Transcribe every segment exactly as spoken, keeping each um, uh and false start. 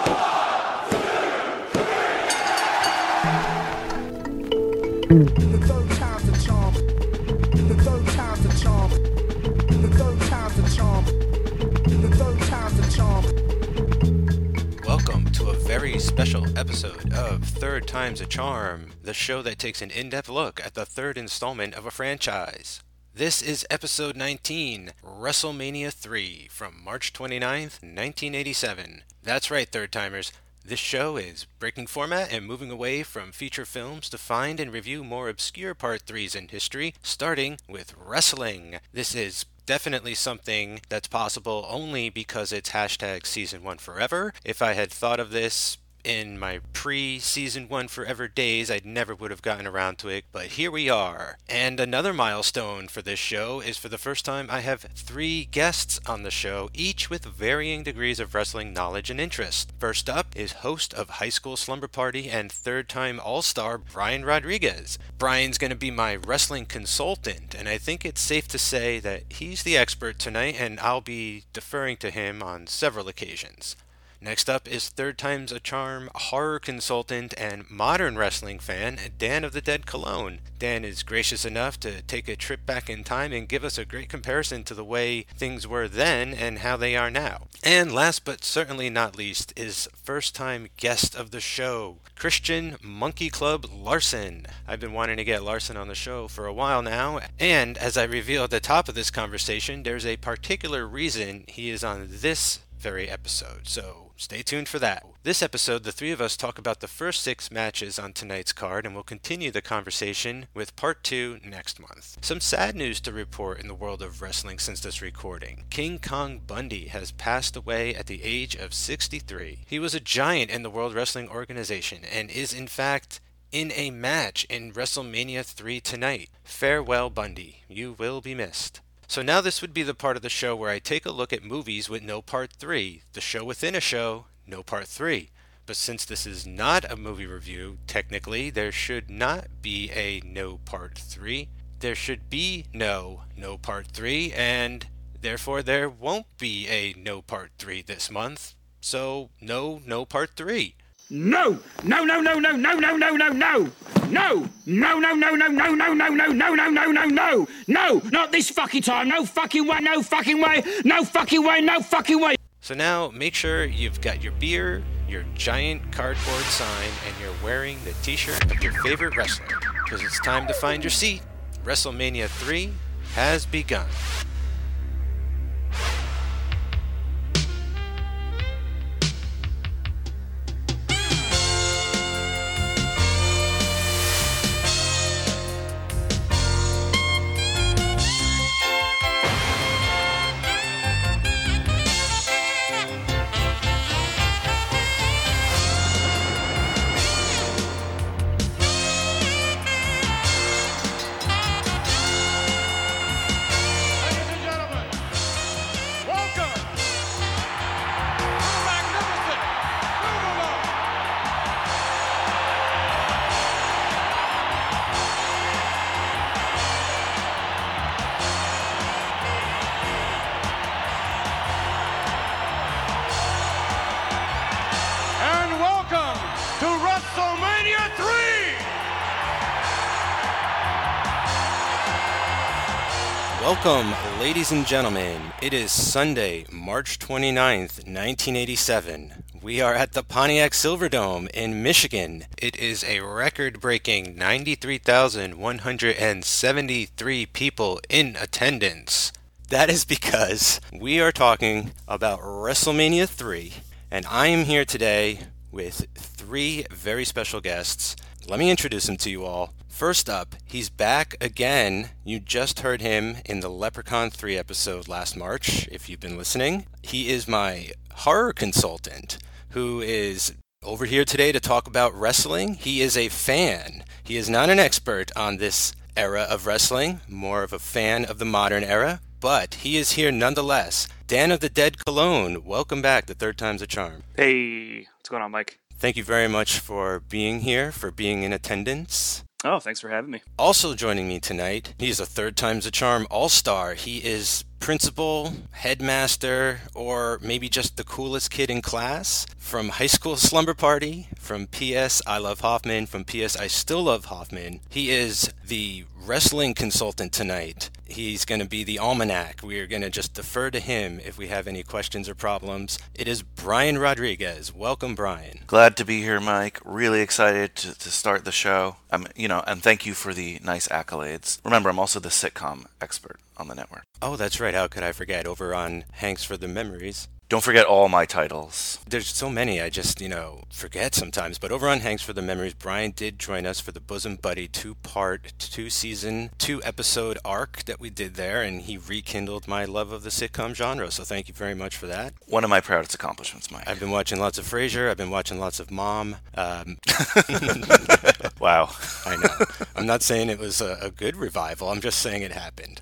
The third time's a charm. The third time's a charm. The third time's a charm. The third time's a charm. Welcome to a very special episode of Third Time's a Charm, the show that takes an in-depth look at the third installment of a franchise. This is episode nineteen, WrestleMania three, from March twenty-ninth, nineteen eighty-seven. That's right, third timers. This show is breaking format and moving away from feature films to find and review more obscure part threes in history, starting with wrestling. This is definitely something that's possible only because it's hashtag season one forever. If I had thought of this in my pre-season one forever days, I never would have gotten around to it, but here we are. And another milestone for this show is for the first time I have three guests on the show, each with varying degrees of wrestling knowledge and interest. First up is host of High School Slumber Party and third-time All-Star Brian Rodriguez. Brian's going to be my wrestling consultant, and I think it's safe to say that he's the expert tonight, and I'll be deferring to him on several occasions. Next up is Third Time's a Charm horror consultant and modern wrestling fan, Dan of the Dead Cologne. Dan is gracious enough to take a trip back in time and give us a great comparison to the way things were then and how they are now. And last but certainly not least is first-time guest of the show, Christian Monkey Club Larson. I've been wanting to get Larson on the show for a while now, and as I reveal at the top of this conversation, there's a particular reason he is on this very episode, so stay tuned for that. This episode, the three of us talk about the first six matches on tonight's card, and we'll continue the conversation with part two next month. Some sad news to report in the world of wrestling since this recording. King Kong Bundy has passed away at the age of sixty-three. He was a giant in the World Wrestling Organization and is in fact in a match in WrestleMania three tonight. Farewell, Bundy. You will be missed. So now this would be the part of the show where I take a look at movies with no part three, the show within a show, no part three. But since this is not a movie review, technically there should not be a no part three. There should be no no part three, and therefore there won't be a no part three this month. So no no part three. No! No, no, no, no, no, no, no, no, no! No! No, no, no, no, no, no, no, no, no, no, no, no, no! No! Not this fucking time! No fucking way! No fucking way! No fucking way! No fucking way! So now make sure you've got your beer, your giant cardboard sign, and you're wearing the t-shirt of your favorite wrestler. Because it's time to find your seat. WrestleMania three has begun. Welcome, ladies and gentlemen. It is Sunday, March twenty-ninth, nineteen eighty-seven. We are at the Pontiac Silverdome in Michigan. It is a record-breaking ninety-three thousand one hundred seventy-three people in attendance. That is because we are talking about WrestleMania three, and I am here today with three very special guests. Let me introduce them to you all. First up, he's back again. You just heard him in the Leprechaun three episode last March, if you've been listening. He is my horror consultant, who is over here today to talk about wrestling. He is a fan. He is not an expert on this era of wrestling, more of a fan of the modern era, but he is here nonetheless. Dan of the Dead Cologne, welcome back to Third Time's a Charm. Hey, what's going on, Mike? Thank you very much for being here, for being in attendance. Oh, thanks for having me. Also joining me tonight, he is a Third Time's a Charm all-star. He is principal, headmaster, or maybe just the coolest kid in class, from High School Slumber Party, from P S I Love Hoffman, from P S I Still Love Hoffman. He is the wrestling consultant tonight. He's going to be the almanac. We are going to just defer to him if we have any questions or problems. It is Brian Rodriguez. Welcome, Brian. Glad to be here, Mike. Really excited to, to start the show. Um, you know, and thank you for the nice accolades. Remember, I'm also the sitcom expert on the network. Oh, that's right. How could I forget? Over on Hanks for the Memories. Don't forget all my titles. There's so many I just, you know, forget sometimes. But over on Hanks for the Memories, Brian did join us for the Bosom Buddy two-part, two-season, two-episode arc that we did there, and he rekindled my love of the sitcom genre. So thank you very much for that. One of my proudest accomplishments, Mike. I've been watching lots of Frasier. I've been watching lots of Mom. Um, wow. I know. I'm not saying it was a, a good revival. I'm just saying it happened.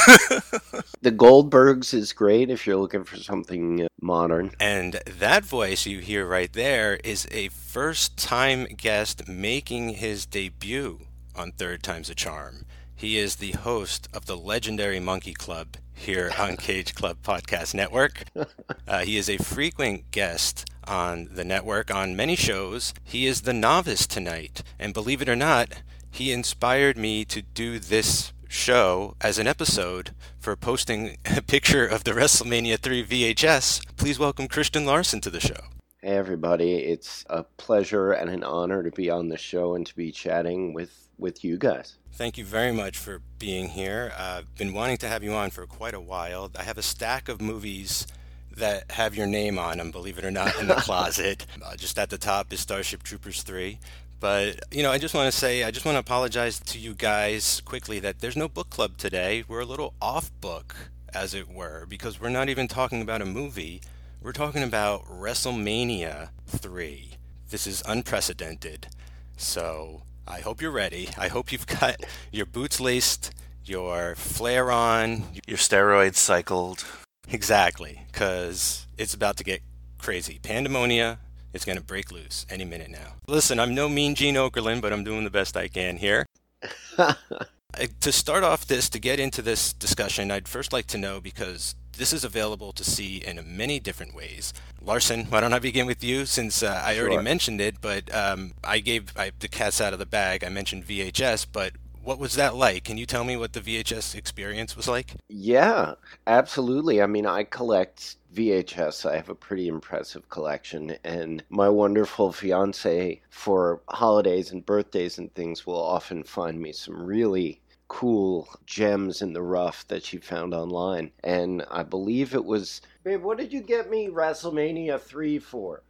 The Goldbergs is great if you're looking for something uh, modern. And that voice you hear right there is a first-time guest making his debut on Third Time's a Charm. He is the host of the legendary Monkey Club here on Cage Club Podcast Network. Uh, he is a frequent guest on the network on many shows. He is the novice tonight, and believe it or not, he inspired me to do this show as an episode for posting a picture of the WrestleMania three V H S. Please welcome Christian Larson to the show. Hey everybody, it's a pleasure and an honor to be on the show and to be chatting with, with you guys. Thank you very much for being here. I've uh, been wanting to have you on for quite a while. I have a stack of movies that have your name on them, believe it or not, in the closet. Uh, just at the top is Starship Troopers three. But, you know, I just want to say, I just want to apologize to you guys quickly that there's no book club today. We're a little off book, as it were, because we're not even talking about a movie. We're talking about WrestleMania three. This is unprecedented. So I hope you're ready. I hope you've got your boots laced, your flare on. Your steroids cycled. Exactly, because it's about to get crazy. Pandemonia. It's going to break loose any minute now. Listen, I'm no mean Gene Okerlund, but I'm doing the best I can here. uh, to start off this, to get into this discussion, I'd first like to know, because this is available to see in many different ways. Larson, why don't I begin with you, since uh, I Sure. already mentioned it, but um, I gave I, the cat's out of the bag. I mentioned V H S, but what was that like? Can you tell me what the V H S experience was like? Yeah, absolutely. I mean, I collect V H S. I have a pretty impressive collection, and my wonderful fiance for holidays and birthdays and things will often find me some really cool gems in the rough that she found online. And I believe it was, babe, what did you get me WrestleMania three for?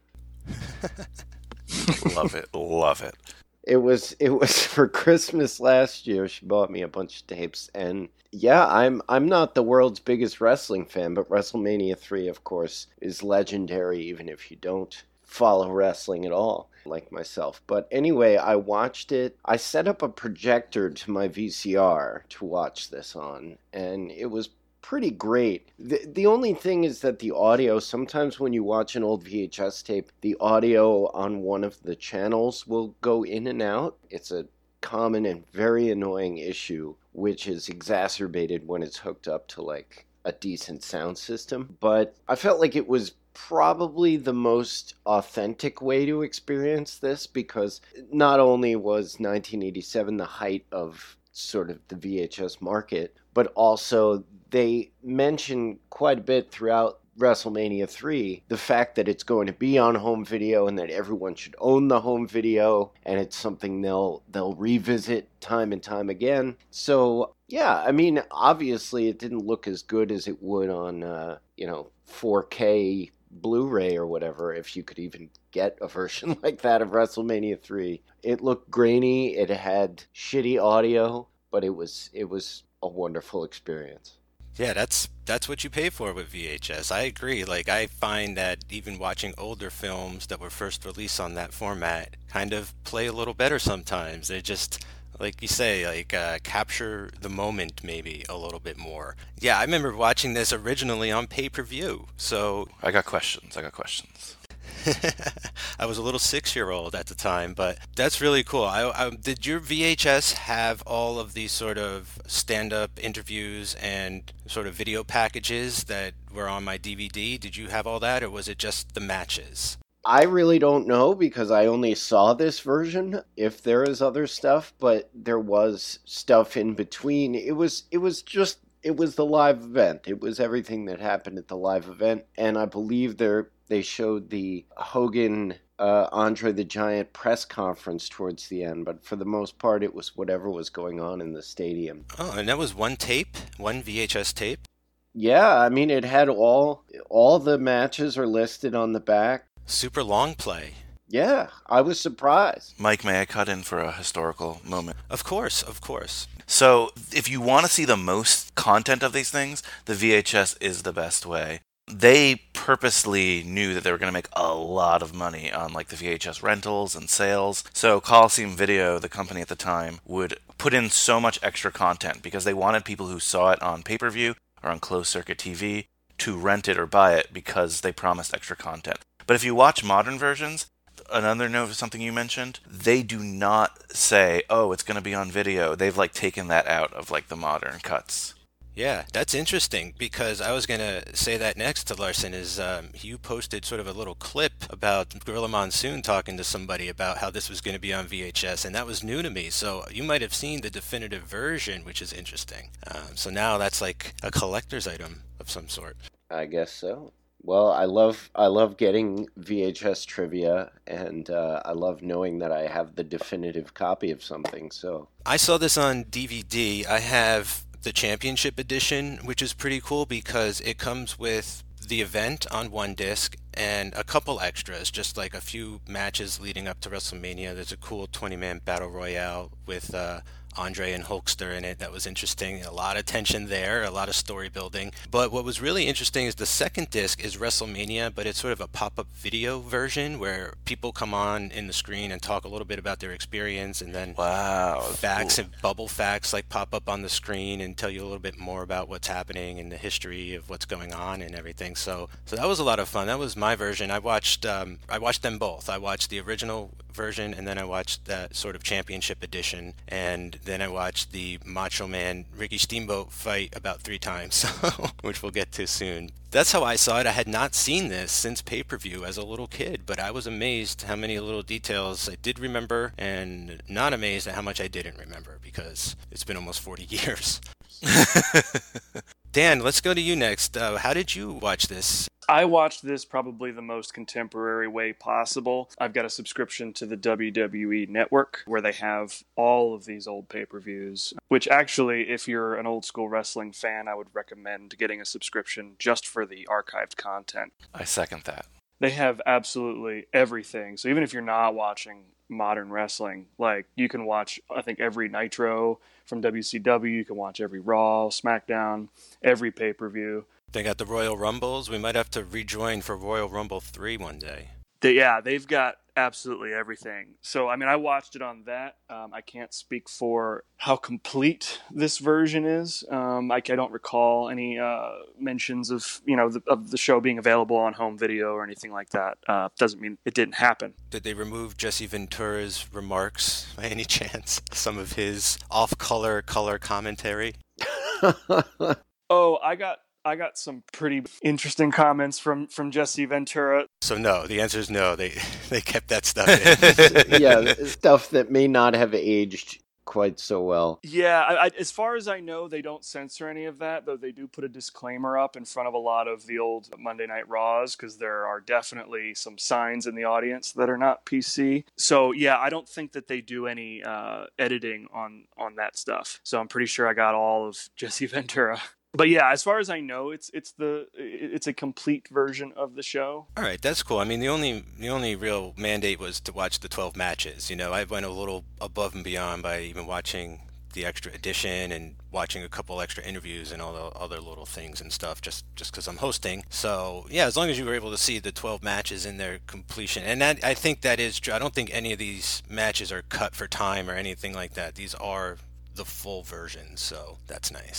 Love it. Love it. It was it was for Christmas last year. She bought me a bunch of tapes, and yeah, I'm I'm not the world's biggest wrestling fan, but WrestleMania three, of course, is legendary, even if you don't follow wrestling at all, like myself. But anyway, I watched it. I set up a projector to my V C R to watch this on, and it was pretty great. The, the only thing is that the audio, sometimes when you watch an old V H S tape, the audio on one of the channels will go in and out. It's a common and very annoying issue, which is exacerbated when it's hooked up to like a decent sound system. But I felt like it was probably the most authentic way to experience this, because not only was nineteen eighty-seven the height of sort of the V H S market, but also they mention quite a bit throughout WrestleMania three the fact that it's going to be on home video and that everyone should own the home video, and it's something they'll they'll revisit time and time again. So yeah, I mean, obviously it didn't look as good as it would on uh, you know four K Blu-ray or whatever, if you could even get a version like that of WrestleMania three. It looked grainy, it had shitty audio, but it was it was a wonderful experience. Yeah, that's that's what you pay for with V H S. I agree. Like, I find that even watching older films that were first released on that format kind of play a little better sometimes. They just, like you say, like uh, capture the moment maybe a little bit more. Yeah, I remember watching this originally on pay-per-view. So I got questions. I got questions. I was a little six-year-old at the time, but that's really cool. I, I, did your V H S have all of these sort of stand-up interviews and sort of video packages that were on my D V D? Did you have all that, or was it just the matches? I really don't know because I only saw this version, if there is other stuff, but there was stuff in between. It was it was just it was the live event. It was everything that happened at the live event, and I believe there they showed the Hogan uh, Andre the Giant press conference towards the end, but for the most part it was whatever was going on in the stadium. Oh, and that was one tape, one V H S tape? Yeah, I mean it had all all the matches are listed on the back. Super long play. Yeah, I was surprised. Mike, may I cut in for a historical moment? Of course, of course. So, if you want to see the most content of these things, the V H S is the best way. They purposely knew that they were going to make a lot of money on like the V H S rentals and sales. So Coliseum Video, the company at the time, would put in so much extra content because they wanted people who saw it on pay-per-view or on closed-circuit T V to rent it or buy it because they promised extra content. But if you watch modern versions, another note of something you mentioned, they do not say, oh, it's going to be on video. They've like taken that out of like the modern cuts. Yeah, that's interesting because I was going to say that next to Larson is um, you posted sort of a little clip about Gorilla Monsoon talking to somebody about how this was going to be on V H S, and that was new to me. So you might have seen the definitive version, which is interesting. Um, so now that's like a collector's item of some sort. I guess so. Well, I love I love getting V H S trivia, and uh, I love knowing that I have the definitive copy of something. So I saw this on D V D. I have the Championship Edition, which is pretty cool because it comes with the event on one disc and a couple extras, just like a few matches leading up to WrestleMania. There's a cool twenty-man battle royale with uh, Andre and Hulkster in it. That was interesting. A lot of tension there, a lot of story building. But what was really interesting is the second disc is WrestleMania, but it's sort of a pop-up video version where people come on in the screen and talk a little bit about their experience, and then Wow. facts Cool. and bubble facts like pop up on the screen and tell you a little bit more about what's happening and the history of what's going on and everything. So, so that was a lot of fun. That was my version. I watched, um, I watched them both. I watched the original version, and then I watched that sort of Championship Edition, and then I watched the Macho Man Ricky Steamboat fight about three times, which we'll get to soon. That's how I saw it. I had not seen this since pay-per-view as a little kid, but I was amazed how many little details I did remember, and not amazed at how much I didn't remember, because it's been almost forty years. Dan, let's go to you next. Uh, how did you watch this? I watched this probably the most contemporary way possible. I've got a subscription to the W W E Network where they have all of these old pay-per-views, which actually, if you're an old school wrestling fan, I would recommend getting a subscription just for the archived content. I second that. They have absolutely everything. So even if you're not watching modern wrestling, like you can watch, I think, every Nitro from W C W, you can watch every Raw, SmackDown, every pay-per-view. They got the Royal Rumbles. We might have to rejoin for Royal Rumble three one day. They, yeah, they've got absolutely everything. So, I mean, I watched it on that. Um, I can't speak for how complete this version is. Um, I, I don't recall any uh, mentions of, you know, the, of the show being available on home video or anything like that. Uh, doesn't mean it didn't happen. Did they remove Jesse Ventura's remarks by any chance? Some of his off-color color commentary? Oh, I got... I got some pretty interesting comments from, from Jesse Ventura. So no, the answer is no. They they kept that stuff in. Yeah, stuff that may not have aged quite so well. Yeah, I, I, as far as I know, they don't censor any of that, though they do put a disclaimer up in front of a lot of the old Monday Night Raws, because there are definitely some signs in the audience that are not P C. So yeah, I don't think that they do any uh, editing on, on that stuff. So I'm pretty sure I got all of Jesse Ventura. But yeah, as far as I know, it's it's the it's a complete version of the show. All right, that's cool. I mean, the only the only real mandate was to watch the twelve matches. You know, I went a little above and beyond by even watching the extra edition and watching a couple extra interviews and all the other little things and stuff, just just because I'm hosting. So yeah, as long as you were able to see the twelve matches in their completion, and that I think that is true. I don't think any of these matches are cut for time or anything like that. These are the full version, so that's nice.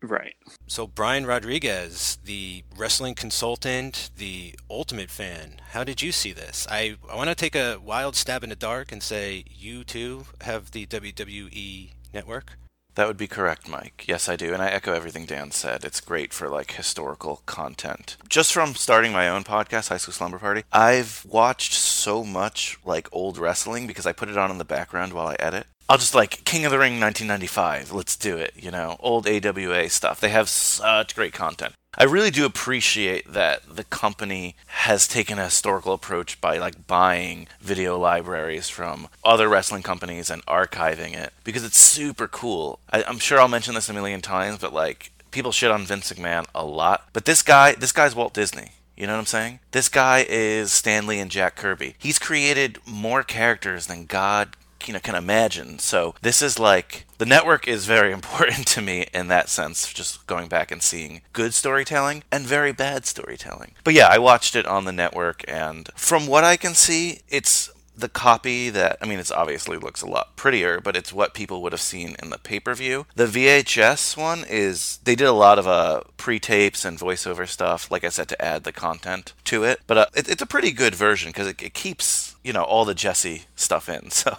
Right. So Brian Rodriguez, the wrestling consultant, the ultimate fan, how did you see this? I, I want to take a wild stab in the dark and say you too have the W W E network. That would be correct, Mike. Yes, I do, and I echo everything Dan said. It's great for, like, historical content. Just from starting my own podcast, High School Slumber Party, I've watched so much, like, old wrestling because I put it on in the background while I edit. I'll just, like, King of the Ring nineteen ninety-five, let's do it, you know, old A W A stuff. They have such great content. I really do appreciate that the company has taken a historical approach by, like, buying video libraries from other wrestling companies and archiving it, because it's super cool. I, I'm sure I'll mention this a million times, but, like, people shit on Vince McMahon a lot. But this guy, this guy's Walt Disney. You know what I'm saying? This guy is Stan Lee and Jack Kirby. He's created more characters than God you know, can imagine. So this is like, the network is very important to me in that sense, just going back and seeing good storytelling and very bad storytelling. But yeah, I watched it on the network, and from what I can see, it's the copy that, I mean, it obviously looks a lot prettier, but it's what people would have seen in the pay-per-view. The V H S one is, they did a lot of uh, pre-tapes and voiceover stuff, like I said, to add the content to it. But uh, it, it's a pretty good version, because it, it keeps, you know, all the Jesse stuff in, so.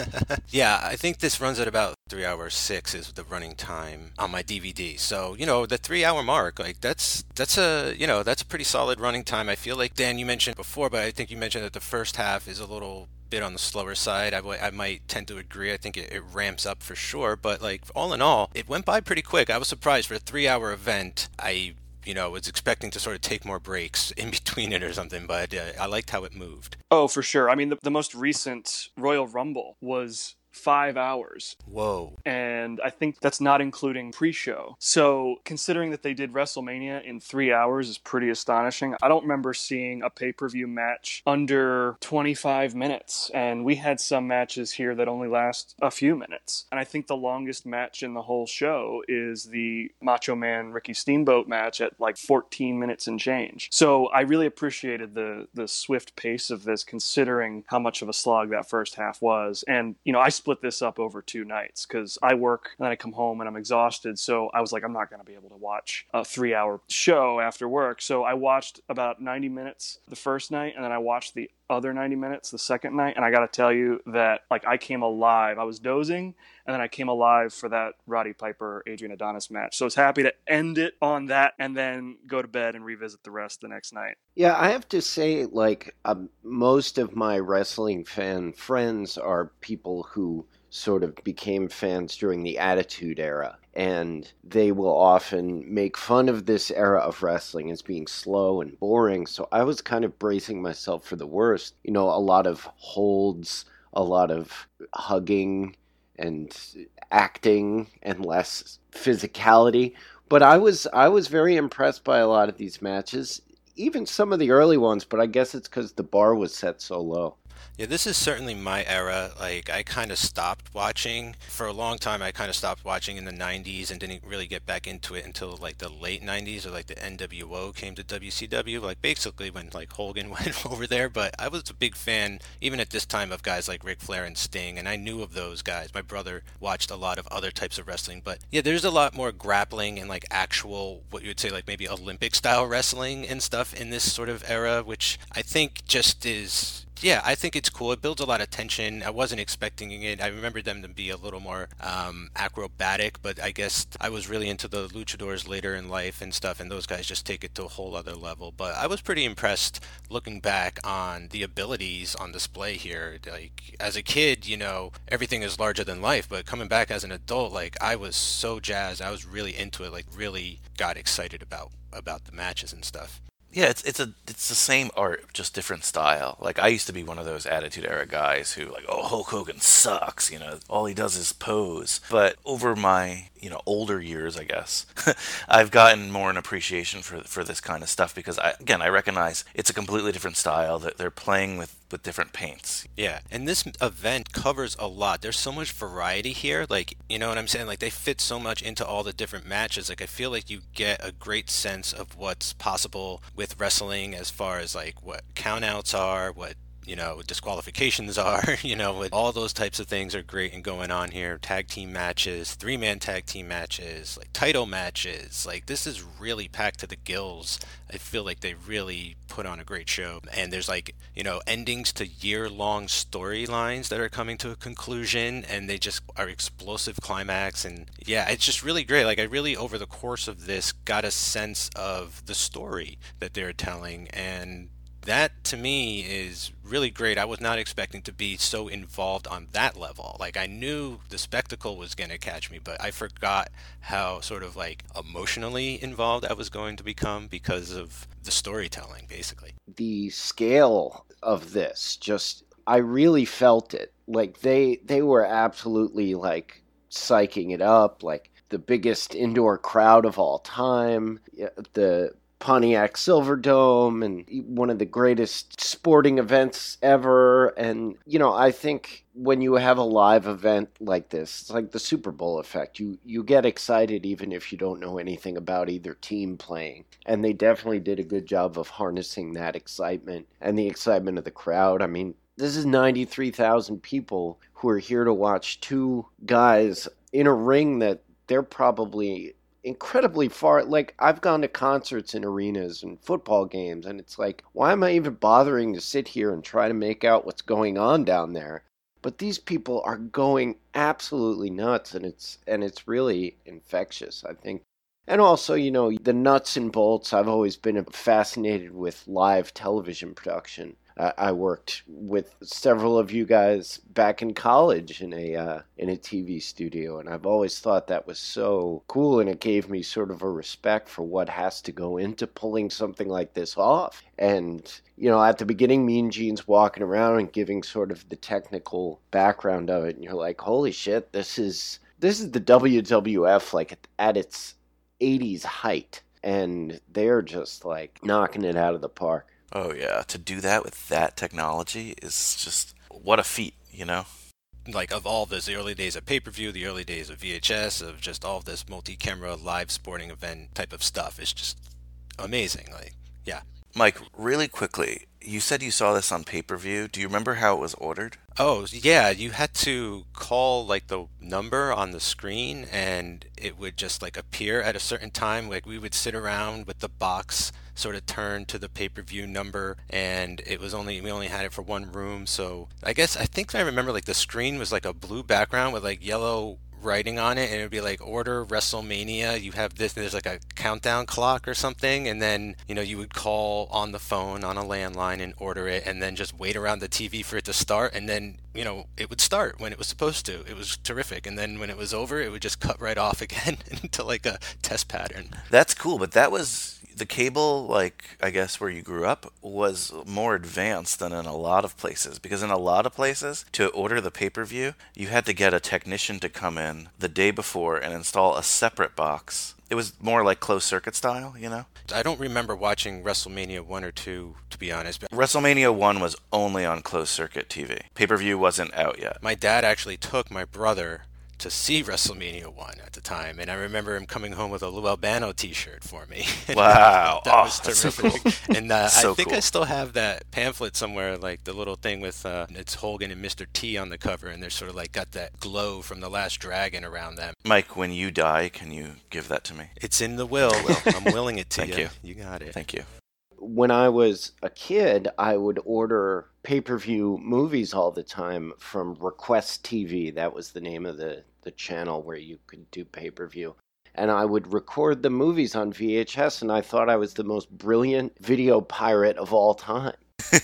Yeah, I think this runs at about three hours six is the running time on my D V D. So, you know, the three hour mark, like that's, that's a, you know, that's a pretty solid running time. I feel like, Dan, you mentioned before, but I think you mentioned that the first half is a little bit on the slower side. I, w- I might tend to agree. I think it, it ramps up for sure. But like all in all, it went by pretty quick. I was surprised for a three hour event. I, you know, was expecting to sort of take more breaks in between it or something, but uh, I liked how it moved. Oh, for sure. I mean, the, the most recent Royal Rumble was five hours. Whoa. And I think that's not including pre-show. So considering that they did WrestleMania in three hours is pretty astonishing. I don't remember seeing a pay-per-view match under twenty-five minutes. And we had some matches here that only last a few minutes. And I think the longest match in the whole show is the Macho Man Ricky Steamboat match at like fourteen minutes and change. So I really appreciated the the swift pace of this, considering how much of a slog that first half was. And, you know, I split this up over two nights because I work and then I come home and I'm exhausted. So I was like, I'm not going to be able to watch a three hour show after work. So I watched about ninety minutes the first night, and then I watched the other ninety minutes the second night. And I got to tell you that like I came alive. I was dozing, and then I came alive for that Roddy Piper Adrian Adonis match. So I was happy to end it on that and then go to bed and revisit the rest the next night. Yeah, I have to say, like, um, most of my wrestling fan friends are people who sort of became fans during the Attitude Era. And they will often make fun of this era of wrestling as being slow and boring. So I was kind of bracing myself for the worst. You know, a lot of holds, a lot of hugging and acting and less physicality. But I was I was very impressed by a lot of these matches, even some of the early ones, but I guess it's because the bar was set so low. Yeah, this is certainly my era. Like, I kind of stopped watching. For a long time, I kind of stopped watching in the nineties and didn't really get back into it until, like, the late nineties, or, like, the N W O came to W C W. Like, basically when, like, Hogan went over there. But I was a big fan, even at this time, of guys like Ric Flair and Sting, and I knew of those guys. My brother watched a lot of other types of wrestling. But, yeah, there's a lot more grappling and, like, actual, what you would say, like, maybe Olympic-style wrestling and stuff in this sort of era, which I think just is... Yeah, I think it's cool. It builds a lot of tension. I wasn't expecting it. I remember them to be a little more um, acrobatic, but I guess I was really into the luchadors later in life and stuff, and those guys just take it to a whole other level. But I was pretty impressed looking back on the abilities on display here. Like, as a kid, you know, everything is larger than life, but coming back as an adult, like, I was so jazzed. I was really into it, like, really got excited about about the matches and stuff. Yeah, it's it's a it's the same art, just different style. Like, I used to be one of those Attitude Era guys who, like, oh, Hulk Hogan sucks, you know, all he does is pose. But over my, you know, older years, I guess, I've gotten more an appreciation for for this kind of stuff because, I, again, I recognize it's a completely different style, that they're playing with, with different paints. Yeah, and this event covers a lot. There's so much variety here. Like, you know what I'm saying? Like, they fit so much into all the different matches. Like, I feel like you get a great sense of what's possible with wrestling as far as, like, what countouts are, what you know, disqualifications are, you know, with all those types of things are great and going on here. Tag team matches, three-man tag team matches, like title matches. Like, this is really packed to the gills. I feel like they really put on a great show. And there's like, you know, endings to year-long storylines that are coming to a conclusion, and they just are explosive climax. And yeah, it's just really great. Like, I really, over the course of this, got a sense of the story that they're telling, and that to me is really great. I was not expecting to be so involved on that level. Like, I knew the spectacle was going to catch me, but I forgot how sort of like emotionally involved I was going to become because of the storytelling, basically. The scale of this, just, I really felt it. Like, they they were absolutely like psyching it up, like the biggest indoor crowd of all time, the Pontiac Silverdome, and one of the greatest sporting events ever. And, you know, I think when you have a live event like this, it's like the Super Bowl effect. You you get excited even if you don't know anything about either team playing. And they definitely did a good job of harnessing that excitement and the excitement of the crowd. I mean, this is ninety-three thousand people who are here to watch two guys in a ring that they're probably incredibly far. Like, I've gone to concerts in arenas and football games, and it's like, why am I even bothering to sit here and try to make out what's going on down there? But these people are going absolutely nuts, and it's and it's really infectious, I think. And also, you know, the nuts and bolts. I've always been fascinated with live television production. I worked with several of you guys back in college in a uh, in a T V studio, and I've always thought that was so cool, and it gave me sort of a respect for what has to go into pulling something like this off. And, you know, at the beginning, Mean Gene's walking around and giving sort of the technical background of it, and you're like, holy shit, this is this is the W W F like at its eighties height, and they're just like knocking it out of the park. Oh, yeah. To do that with that technology is just, what a feat, you know? Like, of all this, the early days of pay-per-view, the early days of V H S, of just all this multi-camera live sporting event type of stuff, is just amazing. Like, yeah. Mike, really quickly, you said you saw this on pay-per-view. Do you remember how it was ordered? Oh, yeah. You had to call, like, the number on the screen, and it would just, like, appear at a certain time. Like, we would sit around with the box sort of turned to the pay-per-view number, and it was only, we only had it for one room. So I guess, I think I remember, like, the screen was, like, a blue background with, like, yellow writing on it, and it would be like, order WrestleMania, you have this, and there's like a countdown clock or something, and then, you know, you would call on the phone on a landline and order it, and then just wait around the T V for it to start, and then, you know, it would start when it was supposed to. It was terrific. And then when it was over, it would just cut right off again into like a test pattern. That's cool, but that was the cable, like, I guess where you grew up, was more advanced than in a lot of places. Because in a lot of places, to order the pay-per-view, you had to get a technician to come in the day before and install a separate box. It was more like closed circuit style, you know? I don't remember watching WrestleMania one or two, to be honest. But WrestleMania one was only on closed circuit T V. Pay-per-view wasn't out yet. My dad actually took my brother to see WrestleMania one at the time, and I remember him coming home with a Lou Albano t-shirt for me. Wow. That oh, was terrific. So cool. And uh, so I think cool. I still have that pamphlet somewhere, like the little thing with uh, it's Hogan and Mister T on the cover, and they're sort of like got that glow from the Last Dragon around them. Mike, when you die, can you give that to me? It's in the will. I'm willing it to Thank you. you. You got it. Thank you. When I was a kid, I would order pay-per-view movies all the time from Request T V. That was the name of the, the channel where you could do pay-per-view. And I would record the movies on V H S, and I thought I was the most brilliant video pirate of all time.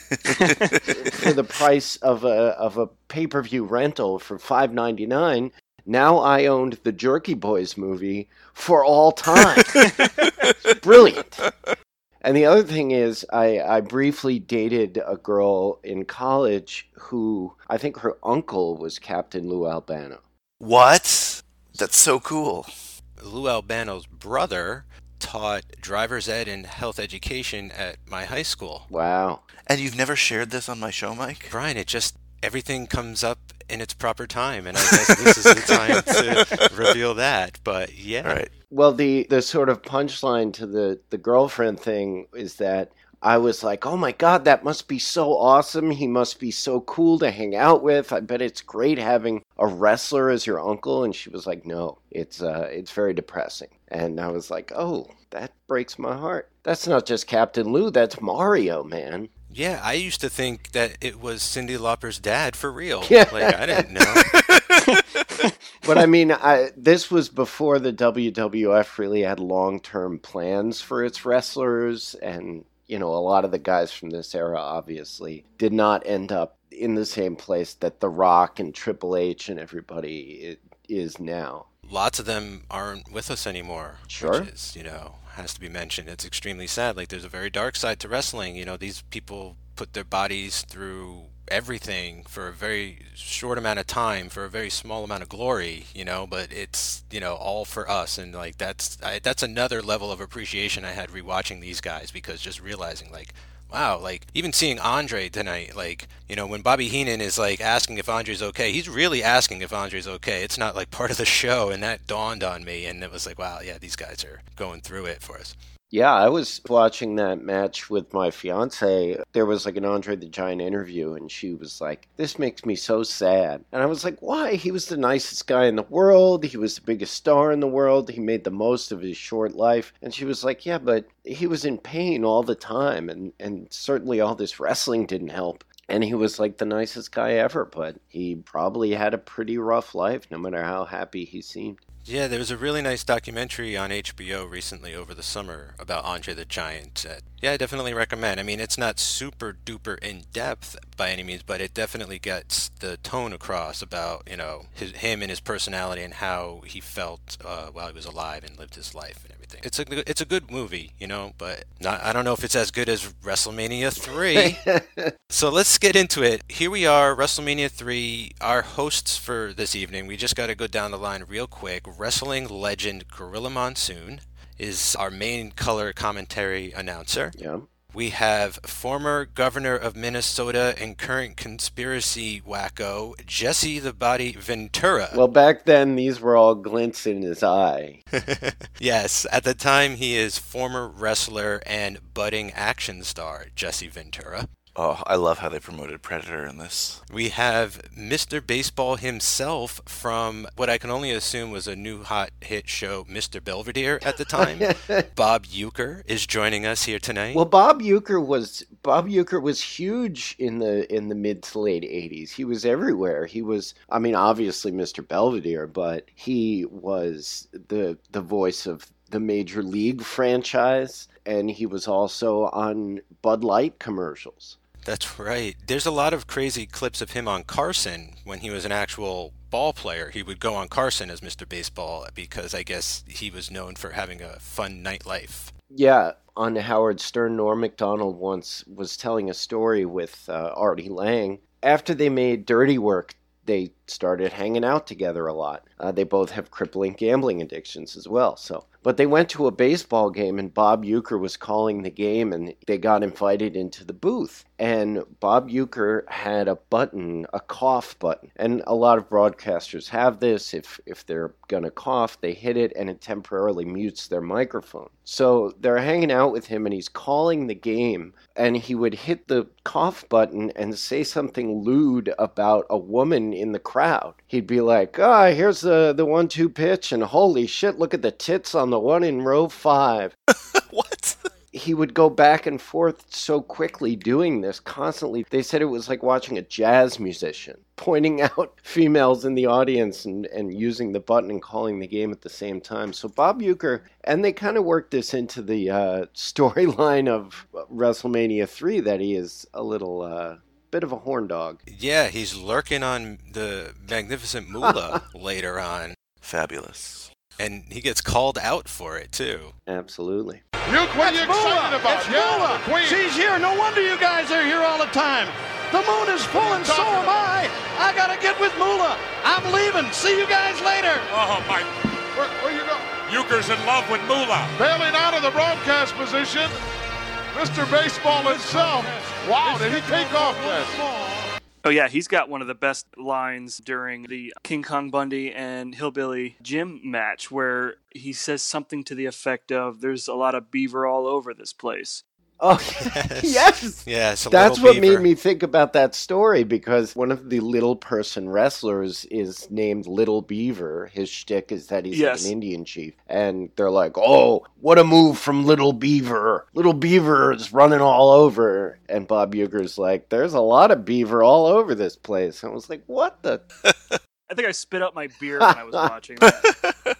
For the price of a of a pay-per-view rental for five ninety-nine, now I owned the Jerky Boys movie for all time. Brilliant. And the other thing is, I, I briefly dated a girl in college who, I think her uncle was Captain Lou Albano. What? That's so cool. Lou Albano's brother taught driver's ed and health education at my high school. Wow. And you've never shared this on my show, Mike? Brian, it just, everything comes up in its proper time, and I guess this is the time to reveal that. But yeah. All right. Well, the, the sort of punchline to the, the girlfriend thing is that I was like, oh my God, that must be so awesome. He must be so cool to hang out with. I bet it's great having a wrestler as your uncle. And she was like, no, it's uh, it's very depressing. And I was like, oh, that breaks my heart. That's not just Captain Lou, that's Mario, man. Yeah, I used to think that it was Cyndi Lauper's dad for real. Yeah. Like, I didn't know. But I mean, I, this was before the W W F really had long-term plans for its wrestlers. And, you know, a lot of the guys from this era obviously did not end up in the same place that The Rock and Triple H and everybody is now. Lots of them aren't with us anymore. Sure. Which is, you know, has to be mentioned. It's extremely sad. Like, there's a very dark side to wrestling. You know, these people put their bodies through everything for a very short amount of time for a very small amount of glory, you know, but it's, you know, all for us. And like, that's, I, that's another level of appreciation I had rewatching these guys, because just realizing like, wow, like even seeing Andre tonight, like, you know, when Bobby Heenan is like asking if Andre's okay, he's really asking if Andre's okay. It's not like part of the show. And that dawned on me. And it was like, wow, yeah, these guys are going through it for us. Yeah, I was watching that match with my fiance. There was like an Andre the Giant interview, and she was like, this makes me so sad. And I was like, why? He was the nicest guy in the world. He was the biggest star in the world. He made the most of his short life. And she was like, yeah, but he was in pain all the time. And, and certainly all this wrestling didn't help. And he was like the nicest guy ever, but he probably had a pretty rough life, no matter how happy he seemed. Yeah, there was a really nice documentary on H B O recently over the summer about Andre the Giant. Uh, yeah, I definitely recommend. I mean, it's not super duper in depth by any means, but it definitely gets the tone across about, you know, his, him and his personality and how he felt uh, while he was alive and lived his life and everything. It's a it's a good movie, you know, but not, I don't know if it's as good as WrestleMania three. So let's get into it. Here we are, WrestleMania three. Our hosts for this evening, we just got to go down the line real quick. Wrestling legend Gorilla Monsoon is our main color commentary announcer. Yeah. We have former governor of Minnesota and current conspiracy wacko Jesse the Body Ventura. Well, back then, these were all glints in his eye. Yes, at the time he is former wrestler and budding action star Jesse Ventura. Oh, I love how they promoted Predator in this. We have Mister Baseball himself from what I can only assume was a new hot hit show, Mister Belvedere at the time. Bob Uecker is joining us here tonight. Well, Bob Uecker was Bob Uecker was huge in the in the mid to late eighties. He was everywhere. He was, I mean, obviously Mister Belvedere, but he was the the voice of the Major League franchise, and he was also on Bud Light commercials. That's right. There's a lot of crazy clips of him on Carson when he was an actual ball player. He would go on Carson as Mister Baseball because I guess he was known for having a fun nightlife. Yeah, on Howard Stern, Norm Macdonald once was telling a story with uh, Artie Lang. After they made Dirty Work, they started hanging out together a lot. Uh, they both have crippling gambling addictions as well. So, but they went to a baseball game, and Bob Uecker was calling the game, and they got invited into the booth. And Bob Uecker had a button, a cough button. And a lot of broadcasters have this. If if they're going to cough, they hit it, and it temporarily mutes their microphone. So they're hanging out with him, and he's calling the game, and he would hit the cough button and say something lewd about a woman in the crowd. He'd be like, ah, oh, here's the, the one two pitch, and holy shit, look at the tits on the one in row five. What? He would go back and forth so quickly doing this constantly. They said it was like watching a jazz musician, pointing out females in the audience and, and using the button and calling the game at the same time. So Bob Uecker, and they kind of worked this into the uh, storyline of WrestleMania three, that he is a little... Uh, bit of a horn dog. Yeah, he's lurking on the Magnificent Moolah later on. Fabulous. And he gets called out for it, too. Absolutely. You, what are you excited about? It's yeah, Moolah. the queen. She's here. No wonder you guys are here all the time. The moon is full and so am I. I gotta get with Moolah. I'm leaving. See you guys later. Oh, my. Where, where you go? Uecker's in love with Moolah. Bailing out of the broadcast position, Mister Baseball himself. Wow, did he take off this? Oh, yeah, he's got one of the best lines during the King Kong Bundy and Hillbilly Jim match where he says something to the effect of, there's a lot of beaver all over this place. Oh, yes. Yeah, so That's Little what Beaver. made me think about that story, because one of the little person wrestlers is named Little Beaver. His shtick is that he's Yes. like an Indian chief. And they're like, oh, what a move from Little Beaver. Little Beaver is running all over. And Bob Uecker's like, there's a lot of beaver all over this place. And I was like, what the? I think I spit out my beer when I was watching that.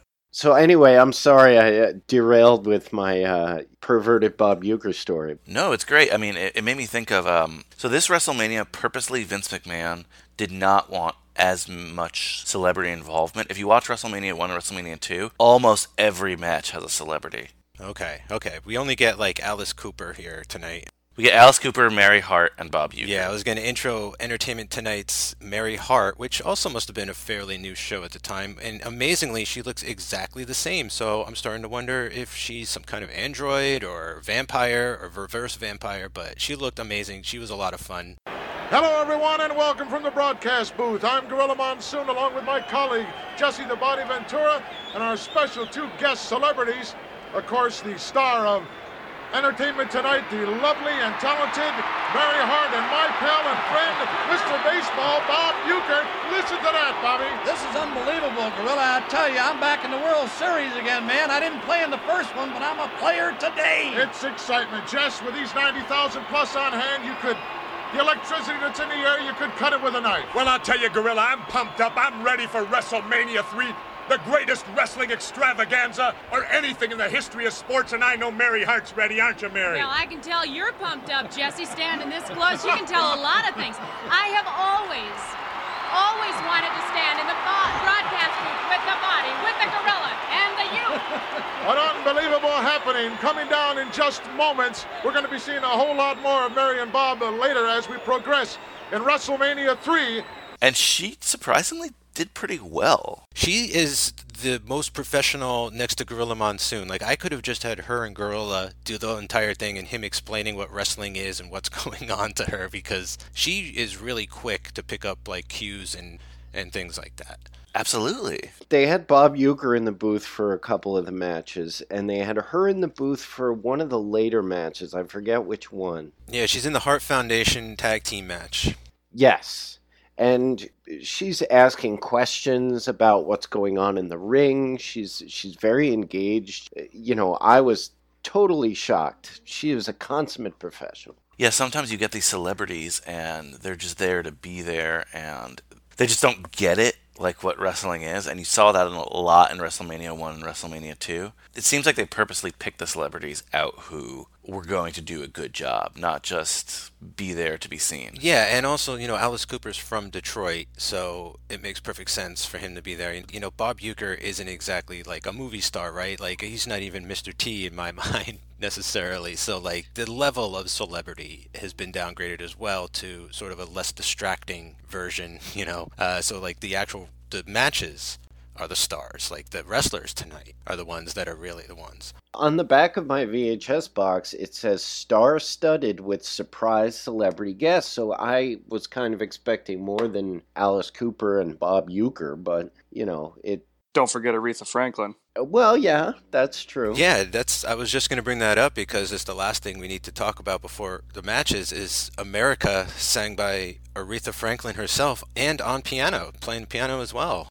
So anyway, I'm sorry I uh, derailed with my uh, perverted Bob Uecker story. No, it's great. I mean, it, it made me think of, um, so this WrestleMania, purposely Vince McMahon did not want as much celebrity involvement. If you watch WrestleMania one and WrestleMania two, almost every match has a celebrity. Okay, okay. We only get like Alice Cooper here tonight. We get Alice Cooper, Mary Hart, and Bob Uecker. Yeah, I was going to intro Entertainment Tonight's Mary Hart, which also must have been a fairly new show at the time. And amazingly, she looks exactly the same. So I'm starting to wonder if she's some kind of android or vampire or reverse vampire. But she looked amazing. She was a lot of fun. Hello, everyone, and welcome from the broadcast booth. I'm Gorilla Monsoon, along with my colleague, Jesse the Body Ventura, and our special two guest celebrities. Of course, the star of Entertainment Tonight, the lovely and talented Mary Hart, and my pal and friend, Mister Baseball, Bob Uecker. Listen to that, Bobby. This is unbelievable, Gorilla. I tell you, I'm back in the World Series again, man. I didn't play in the first one, but I'm a player today. It's excitement, Jess. With these ninety thousand plus on hand, you could, the electricity that's in the air, you could cut it with a knife. Well, I'll tell you, Gorilla, I'm pumped up. I'm ready for WrestleMania three, the greatest wrestling extravaganza or anything in the history of sports, and I know Mary Hart's ready, aren't you, Mary? Well, I can tell you're pumped up, Jesse. Standing this close, you can tell a lot of things. I have always, always wanted to stand in the bo- broadcast booth with the Body, with the Gorilla, and the youth. An unbelievable happening coming down in just moments. We're going to be seeing a whole lot more of Mary and Bob later as we progress in WrestleMania three. And she surprisingly did pretty well. She is the most professional next to Gorilla Monsoon. Like, I could have just had her and Gorilla do the entire thing and him explaining what wrestling is and what's going on to her, because she is really quick to pick up, like, cues and, and things like that. Absolutely. They had Bob Uecker in the booth for a couple of the matches, and they had her in the booth for one of the later matches. I forget which one. Yeah, she's in the Hart Foundation tag team match. Yes. And she's asking questions about what's going on in the ring. She's she's very engaged. You know, I was totally shocked. She is a consummate professional. Yeah, sometimes you get these celebrities and they're just there to be there and they just don't get it, like what wrestling is. And you saw that a lot in WrestleMania one and WrestleMania two. It seems like they purposely picked the celebrities out who were going to do a good job, not just be there to be seen. Yeah, and also, you know, Alice Cooper's from Detroit, so it makes perfect sense for him to be there. You know, Bob Uecker isn't exactly like a movie star, right? Like, he's not even Mister T in my mind necessarily. So, like, the level of celebrity has been downgraded as well to sort of a less distracting version, you know? Uh, so, like, the actual, the matches are the stars. Like, the wrestlers tonight are the ones that are really the ones. On the back of my V H S box, it says star-studded with surprise celebrity guests. So I was kind of expecting more than Alice Cooper and Bob Uecker, but, you know, it... Don't forget Aretha Franklin. Well, yeah, that's true. Yeah, that's. I was just going to bring that up because it's the last thing we need to talk about before the matches is America, sang by Aretha Franklin herself and on piano, playing piano as well.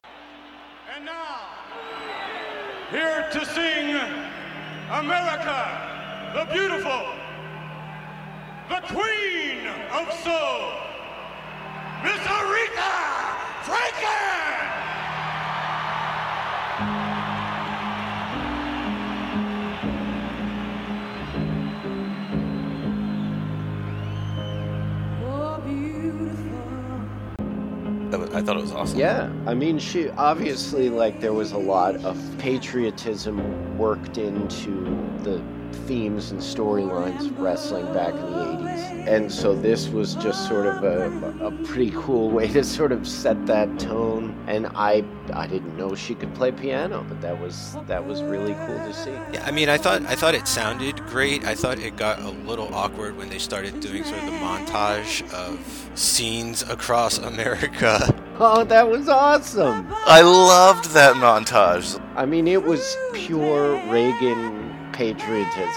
And now, here to sing America, the beautiful, the queen of soul, Miss Aretha Franklin! I thought it was awesome. Yeah, I mean, she obviously, like, there was a lot of patriotism worked into the themes and storylines of wrestling back in the eighties. And so this was just sort of a, a pretty cool way to sort of set that tone. And I I didn't know she could play piano, but that was that was really cool to see. Yeah, I mean, I thought I thought it sounded great. I thought it got a little awkward when they started doing sort of the montage of scenes across America. Oh, that was awesome! I loved that montage. I mean, it was pure Reagan patriotism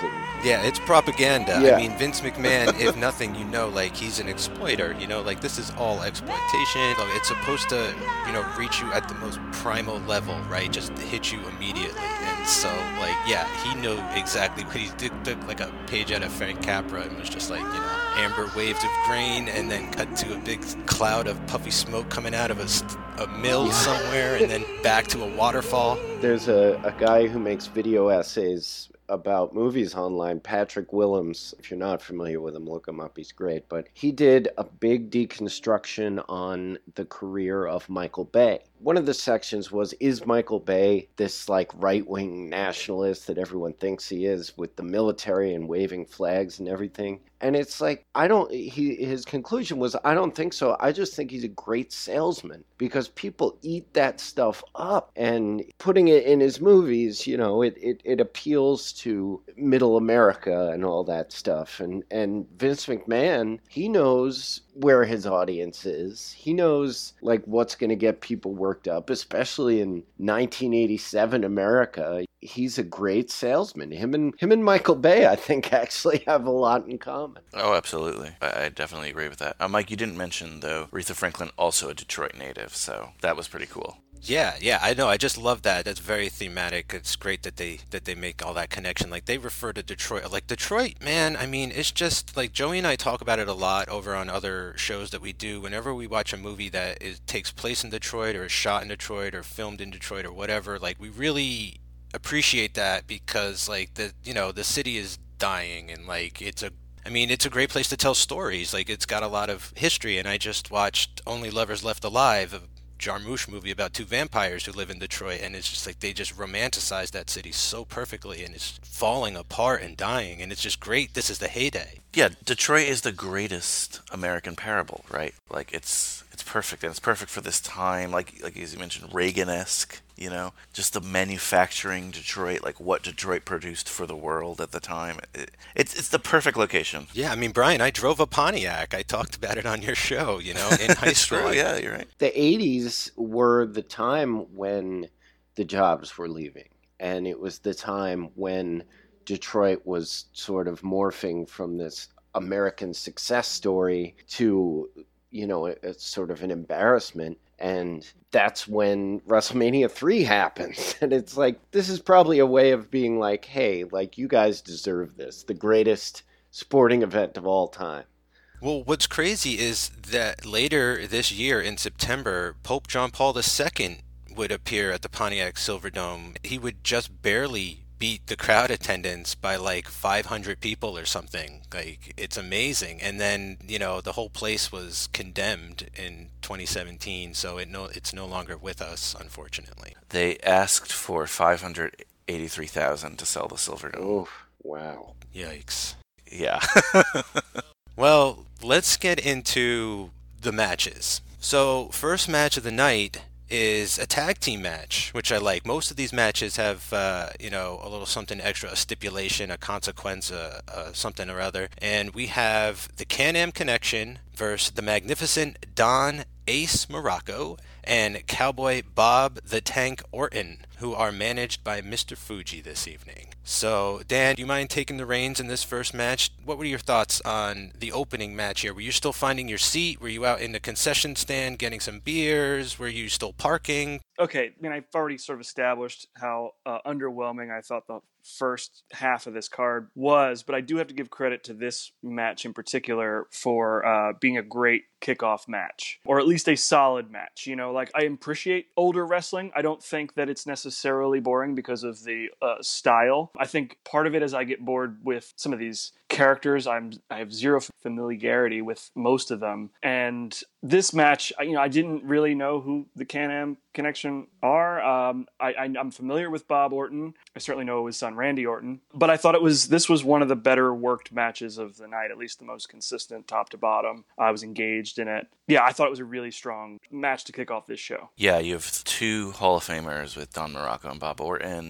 Yeah, it's propaganda. Yeah. I mean, Vince McMahon, if nothing, you know, like, he's an exploiter, you know, like, this is all exploitation. Like, it's supposed to, you know, reach you at the most primal level, right? Just hit you immediately. And so, like, yeah, he knew exactly what he did, took, like, a page out of Frank Capra and was just like, you know, amber waves of grain and then cut to a big cloud of puffy smoke coming out of a, st- a mill somewhere and then back to a waterfall. There's a, a guy who makes video essays about movies online, Patrick Willems. If you're not familiar with him, look him up. He's great. But he did a big deconstruction on the career of Michael Bay. One of the sections was, is Michael Bay this like right-wing nationalist that everyone thinks he is with the military and waving flags and everything? And it's like, I don't, he, his conclusion was, I don't think so. I just think he's a great salesman because people eat that stuff up, and putting it in his movies, you know, it, it, it appeals to middle America and all that stuff. And, and Vince McMahon, he knows where his audience is. He knows like what's going to get people worked up, especially in nineteen eighty-seven America. He's a great salesman. Him and him and Michael Bay, I think, actually have a lot in common. Oh, absolutely. I, I definitely agree with that. Uh, Mike, you didn't mention, though, Aretha Franklin, also a Detroit native, so that was pretty cool. Yeah, yeah, I know. I just love that. That's very thematic. It's great that they that they make all that connection. Like, they refer to Detroit. Like, Detroit, man, I mean, it's just, like, Joey and I talk about it a lot over on other shows that we do. Whenever we watch a movie that is, takes place in Detroit or is shot in Detroit or filmed in Detroit or whatever, like, we really appreciate that because, like, the, you know, the city is dying and, like, it's a I mean, it's a great place to tell stories. Like, it's got a lot of history, and I just watched Only Lovers Left Alive, a Jarmusch movie about two vampires who live in Detroit, and it's just like they just romanticize that city so perfectly, and it's falling apart and dying, and it's just great. This is the heyday. Yeah, Detroit is the greatest American parable, right? Like, it's it's perfect, and it's perfect for this time, like like as you mentioned, Reagan-esque, you know? Just the manufacturing Detroit, like what Detroit produced for the world at the time. It, it's it's the perfect location. Yeah, I mean, Brian, I drove a Pontiac. I talked about it on your show, you know, in high school. True, yeah, you're right. The eighties were the time when the jobs were leaving, and it was the time when Detroit was sort of morphing from this American success story to, you know, a, a sort of an embarrassment. And that's when WrestleMania three happens. And it's like, this is probably a way of being like, hey, like, you guys deserve this. The greatest sporting event of all time. Well, what's crazy is that later this year in September, Pope John Paul the Second would appear at the Pontiac Silverdome. He would just barely beat the crowd attendance by like five hundred people or something. Like, it's amazing. And then, you know, the whole place was condemned in twenty seventeen, so it no it's no longer with us, unfortunately. They asked for five hundred eighty-three thousand to sell the Silverdome. Oh, wow. Yikes. Yeah. Well, let's get into the matches. So, first match of the night is a tag team match, which I like. Most of these matches have, uh, you know, a little something extra, a stipulation, a consequence, uh, uh, something or other. And we have the Can-Am Connection versus the magnificent Don Ace Morocco and Cowboy Bob the Tank Orton, who are managed by Mister Fuji this evening. So, Dan, do you mind taking the reins in this first match? What were your thoughts on the opening match here? Were you still finding your seat? Were you out in the concession stand getting some beers? Were you still parking? Okay, I mean, I've already sort of established how uh, underwhelming I thought the first half of this card was, but I do have to give credit to this match in particular for uh, being a great kickoff match, or at least a solid match. You know, like, I appreciate older wrestling. I don't think that it's necessarily boring because of the uh, style. I think part of it is I get bored with some of these characters. I'm I have zero familiarity with most of them, and this match, you know, I didn't really know who the Can-Am Connection are. Um, I, I, I'm familiar with Bob Orton. I certainly know his son Randy Orton, but I thought it was this was one of the better worked matches of the night, at least the most consistent, top to bottom. I was engaged in it. Yeah, I thought it was a really strong match to kick off this show. Yeah, you have two Hall of Famers with Don Morocco and Bob Orton.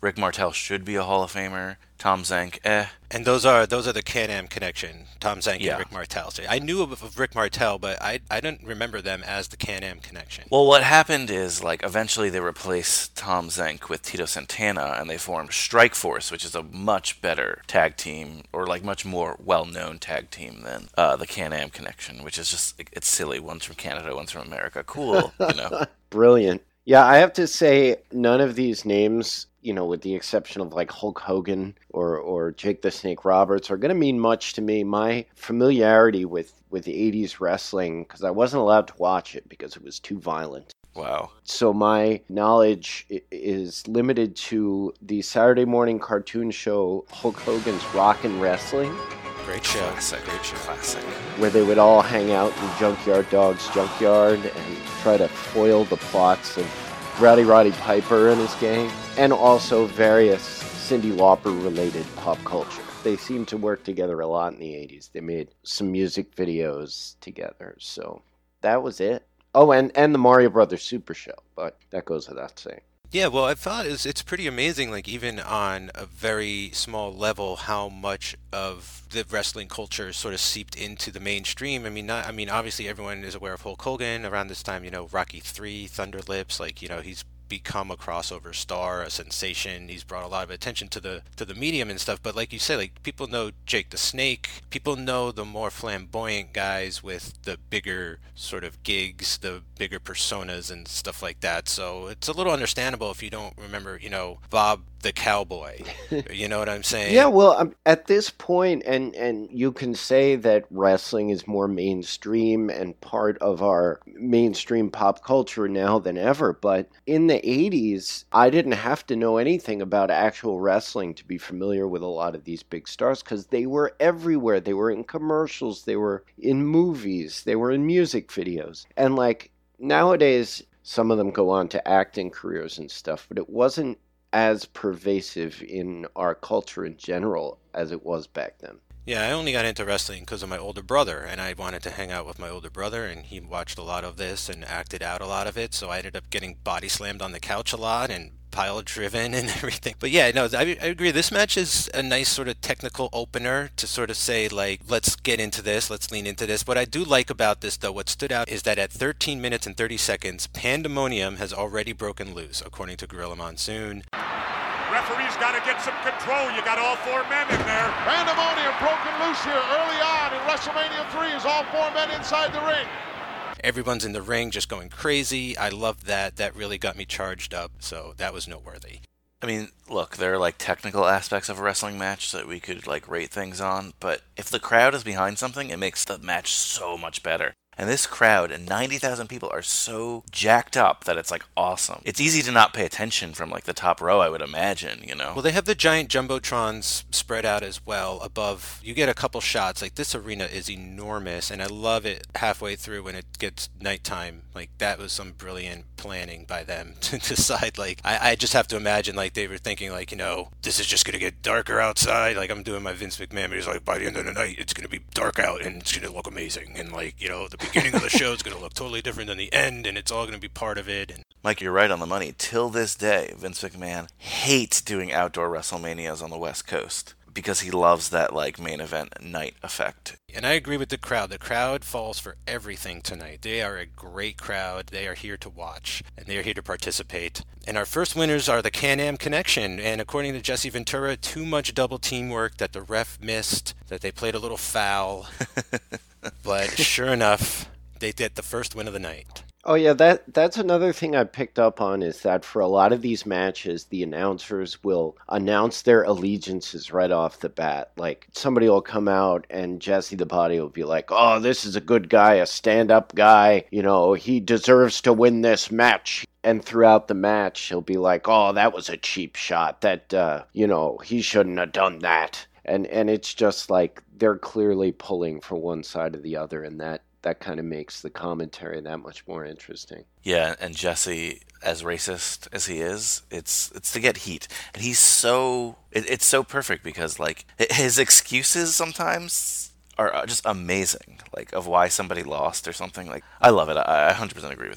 Rick Martel should be a Hall of Famer. Tom Zenk, eh. And those are those are the Can-Am connection, Tom Zenk Yeah. and Rick Martel. So I knew of, of Rick Martel, but I I didn't remember them as the Can-Am connection. Well, what happened is, like, eventually they replaced Tom Zenk with Tito Santana, and they formed Strike Force, which is a much better tag team, or, like, much more well-known tag team than uh, the Can-Am connection, which is just, it's silly. One's from Canada, one's from America. Cool, you know? Brilliant. Yeah, I have to say, none of these names, you know, with the exception of like Hulk Hogan or, or Jake the Snake Roberts, are going to mean much to me. My familiarity with, with eighties wrestling, because I wasn't allowed to watch it because it was too violent. Wow. So my knowledge is limited to the Saturday morning cartoon show Hulk Hogan's Rockin' Wrestling. Great show. Classic. Great show. Classic. Where they would all hang out in Junkyard Dog's junkyard and try to foil the plots of Rowdy Roddy Piper and his gang, and also various Cyndi Lauper-related pop culture. They seemed to work together a lot in the eighties. They made some music videos together, so that was it. Oh, and, and the Mario Brothers Super Show, but that goes without saying. Yeah, well, I thought it's, it's pretty amazing, like, even on a very small level, how much of the wrestling culture sort of seeped into the mainstream. I mean, not, I mean, obviously everyone is aware of Hulk Hogan. Around this time, you know, Rocky three, Thunder Lips, like, you know, he's become a crossover star, a sensation. He's brought a lot of attention to the to the medium and stuff. But like you say, like, people know Jake the Snake. People know the more flamboyant guys with the bigger sort of gigs, the bigger personas and stuff like that. So it's a little understandable if you don't remember, you know, Bob the Cowboy. You know what I'm saying? Yeah, well, um, at this point, and, and you can say that wrestling is more mainstream and part of our mainstream pop culture now than ever, but in the eighties, I didn't have to know anything about actual wrestling to be familiar with a lot of these big stars, because they were everywhere. They were in commercials, they were in movies, they were in music videos. And like, nowadays, some of them go on to acting careers and stuff, but it wasn't as pervasive in our culture in general as it was back then. Yeah, I only got into wrestling because of my older brother, and I wanted to hang out with my older brother, and he watched a lot of this and acted out a lot of it, so I ended up getting body slammed on the couch a lot and pile driven and everything. But yeah, no, I, I agree. This match is a nice sort of technical opener to sort of say, like, let's get into this, let's lean into this. What I do like about this, though, what stood out is that at thirteen minutes and thirty seconds, pandemonium has already broken loose, according to Gorilla Monsoon. Referee's got to get some control. You got all four men in there. Pandemonium broken loose here early on in WrestleMania three as all four men inside the ring. Everyone's in the ring just going crazy. I love that. That really got me charged up, so that was noteworthy. I mean, look, there are, like, technical aspects of a wrestling match that we could, like, rate things on, but if the crowd is behind something, it makes the match so much better. And this crowd, and ninety thousand people, are so jacked up that it's, like, awesome. It's easy to not pay attention from, like, the top row, I would imagine, you know? Well, they have the giant jumbotrons spread out as well above. You get a couple shots. Like, this arena is enormous, and I love it halfway through when it gets nighttime. Like, that was some brilliant planning by them to decide, like, I, I just have to imagine, like, they were thinking, like, you know, this is just going to get darker outside. Like, I'm doing my Vince McMahon, but he's like, by the end of the night, it's going to be dark out, and it's going to look amazing. And, like, you know, the beginning of the show is going to look totally different than the end, and it's all going to be part of it. And Mike, you're right on the money. Till this day, Vince McMahon hates doing outdoor WrestleManias on the West Coast because he loves that, like, main event night effect. And I agree with the crowd. The crowd falls for everything tonight. They are a great crowd. They are here to watch, and they are here to participate. And our first winners are the Can-Am Connection. And according to Jesse Ventura, too much double teamwork that the ref missed, that they played a little foul. But sure enough, they get the first win of the night. Oh yeah, that that's another thing I picked up on, is that for a lot of these matches, the announcers will announce their allegiances right off the bat. Like, somebody will come out and Jesse the Body will be like, oh, this is a good guy, a stand-up guy, you know, he deserves to win this match. And throughout the match, he'll be like, oh, that was a cheap shot, that, uh, you know, he shouldn't have done that. And, and it's just like, they're clearly pulling for one side or the other, and that that kind of makes the commentary that much more interesting. Yeah, and Jesse, as racist as he is, it's it's to get heat. And he's so... It, it's so perfect because, like, his excuses sometimes are just amazing, like, of why somebody lost or something. Like, I love it. I, I one hundred percent agree with that.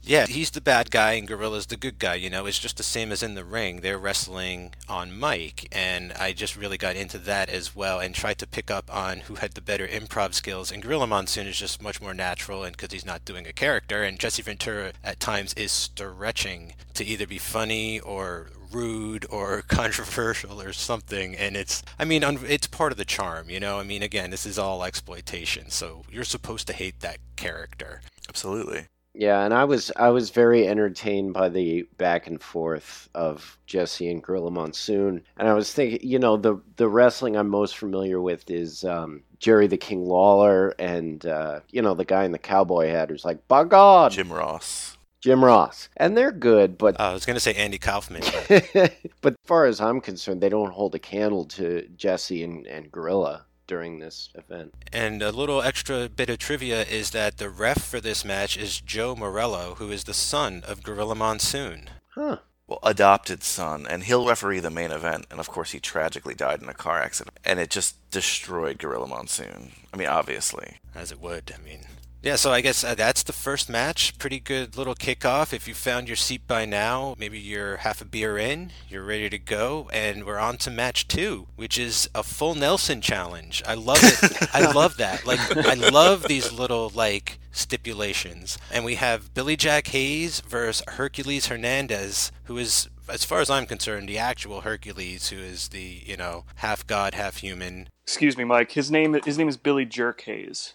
Yeah, he's the bad guy and Gorilla's the good guy, you know, it's just the same as in the ring. They're wrestling on mic, and I just really got into that as well and tried to pick up on who had the better improv skills. And Gorilla Monsoon is just much more natural, and because he's not doing a character, and Jesse Ventura at times is stretching to either be funny or rude or controversial or something, and it's I mean it's part of the charm, you know. I mean, again, this is all exploitation, so you're supposed to hate that character. Absolutely. Yeah, and I was I was very entertained by the back and forth of Jesse and Gorilla Monsoon, and I was thinking, you know, the the wrestling I'm most familiar with is um, Jerry the King Lawler, and uh, you know, the guy in the cowboy hat who's like, "By God!" Jim Ross. Jim Ross, and they're good, but uh, I was going to say Andy Kaufman. But... but as far as I'm concerned, they don't hold a candle to Jesse and, and Gorilla during this event. And a little extra bit of trivia is that the ref for this match is Joe Morello, who is the son of Gorilla Monsoon. Huh. Well, adopted son, and he'll referee the main event, and of course he tragically died in a car accident, and it just destroyed Gorilla Monsoon. I mean, obviously. As it would, I mean... Yeah, so I guess uh, that's the first match. Pretty good little kickoff. If you found your seat by now, maybe you're half a beer in, you're ready to go, and we're on to match two, which is a full Nelson challenge. I love it. I love that. Like, I love these little, like, stipulations. And we have Billy Jack Hayes versus Hercules Hernandez, who is, as far as I'm concerned, the actual Hercules, who is the, you know, half god, half human. Excuse me, Mike. His name his name is Billy Jerk Hayes.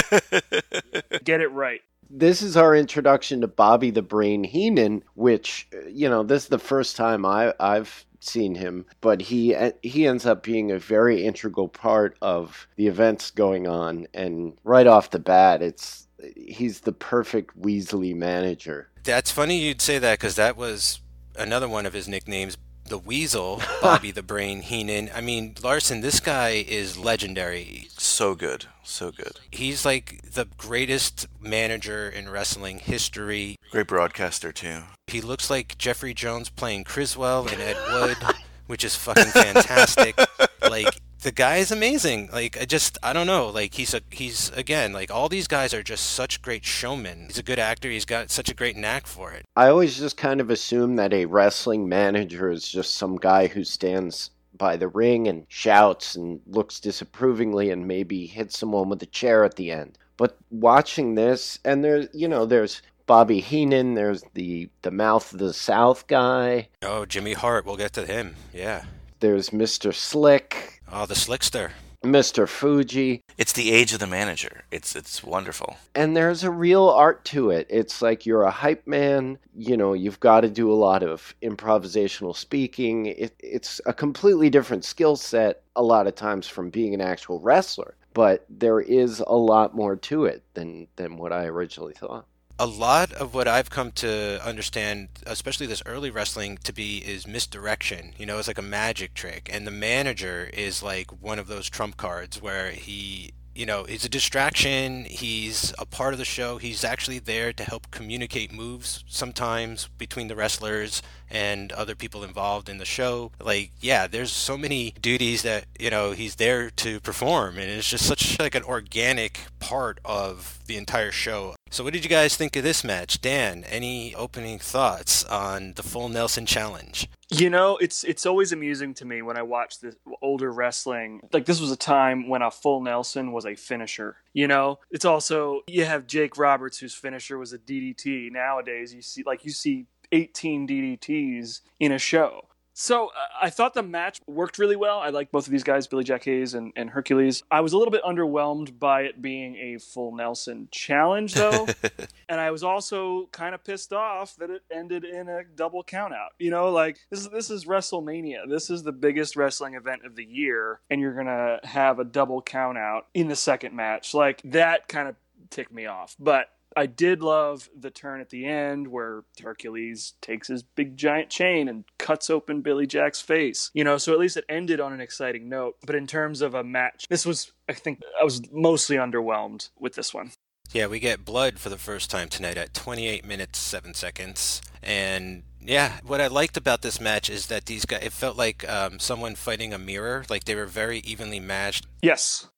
Get it right. This is our introduction to Bobby the Brain Heenan, which, you know, this is the first time I, I've seen him, but he he ends up being a very integral part of the events going on, and right off the bat, it's he's the perfect Weasley manager. That's funny you'd say that, because that was another one of his nicknames, the Weasel, Bobby the Brain Heenan. I mean, Larson, this guy is legendary. So good. So good. He's like the greatest manager in wrestling history. Great broadcaster, too. He looks like Jeffrey Jones playing Criswell in Ed Wood, which is fucking fantastic. Like, the guy is amazing. Like, I just, I don't know. Like, he's, a, he's again, like, all these guys are just such great showmen. He's a good actor. He's got such a great knack for it. I always just kind of assume that a wrestling manager is just some guy who stands by the ring and shouts and looks disapprovingly and maybe hits someone with a chair at the end. But watching this, and there's, you know, there's Bobby Heenan, there's the, the Mouth of the South guy. Oh, Jimmy Hart, we'll get to him, yeah. There's Mister Slick. Oh, the Slickster. Mister Fuji. It's the age of the manager. It's it's wonderful. And there's a real art to it. It's like you're a hype man. You know, you've got to do a lot of improvisational speaking. It, it's a completely different skill set a lot of times from being an actual wrestler. But there is a lot more to it than, than what I originally thought. A lot of what I've come to understand, especially this early wrestling, to be is misdirection. You know, it's like a magic trick. And the manager is like one of those trump cards where he, you know, is a distraction. He's a part of the show. He's actually there to help communicate moves sometimes between the wrestlers and other people involved in the show. Like, yeah, there's so many duties that, you know, he's there to perform. And it's just such like an organic part of the entire show. So what did you guys think of this match? Dan, any opening thoughts on the full Nelson challenge? You know, it's it's always amusing to me when I watch this older wrestling. Like, this was a time when a full Nelson was a finisher. You know, it's also, you have Jake Roberts, whose finisher was a D D T. Nowadays, you see, like, you see eighteen D D Ts in a show. So uh, I thought the match worked really well. I like both of these guys, Billy Jack Hayes and, and Hercules. I was a little bit underwhelmed by it being a full Nelson challenge, though. And I was also kind of pissed off that it ended in a double countout. You know, like, this is, this is WrestleMania. This is the biggest wrestling event of the year, and you're going to have a double countout in the second match. Like, that kind of ticked me off. But I did love the turn at the end where Hercules takes his big giant chain and cuts open Billy Jack's face. You know, so at least it ended on an exciting note. But in terms of a match, this was, I think, I was mostly underwhelmed with this one. Yeah, we get blood for the first time tonight at twenty-eight minutes, seven seconds. And yeah, what I liked about this match is that these guys, it felt like um, someone fighting a mirror. Like, they were very evenly matched. Yes.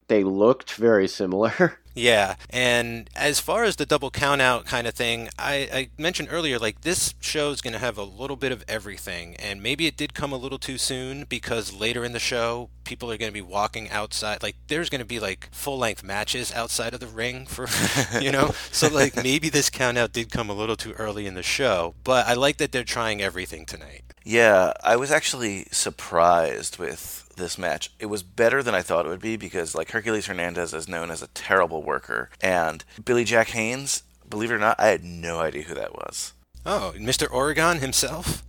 They looked very similar. Yeah, and as far as the double countout kind of thing, I, I mentioned earlier, like, this show's going to have a little bit of everything, and maybe it did come a little too soon because later in the show, people are going to be walking outside. Like, there's going to be, like, full-length matches outside of the ring for, you know? So, like, maybe this countout did come a little too early in the show, but I like that they're trying everything tonight. Yeah, I was actually surprised with this match. It was better than I thought it would be because, like, Hercules Hernandez is known as a terrible worker, and Billy Jack Haynes, believe it or not, I had no idea who that was. Oh, Mister Oregon himself?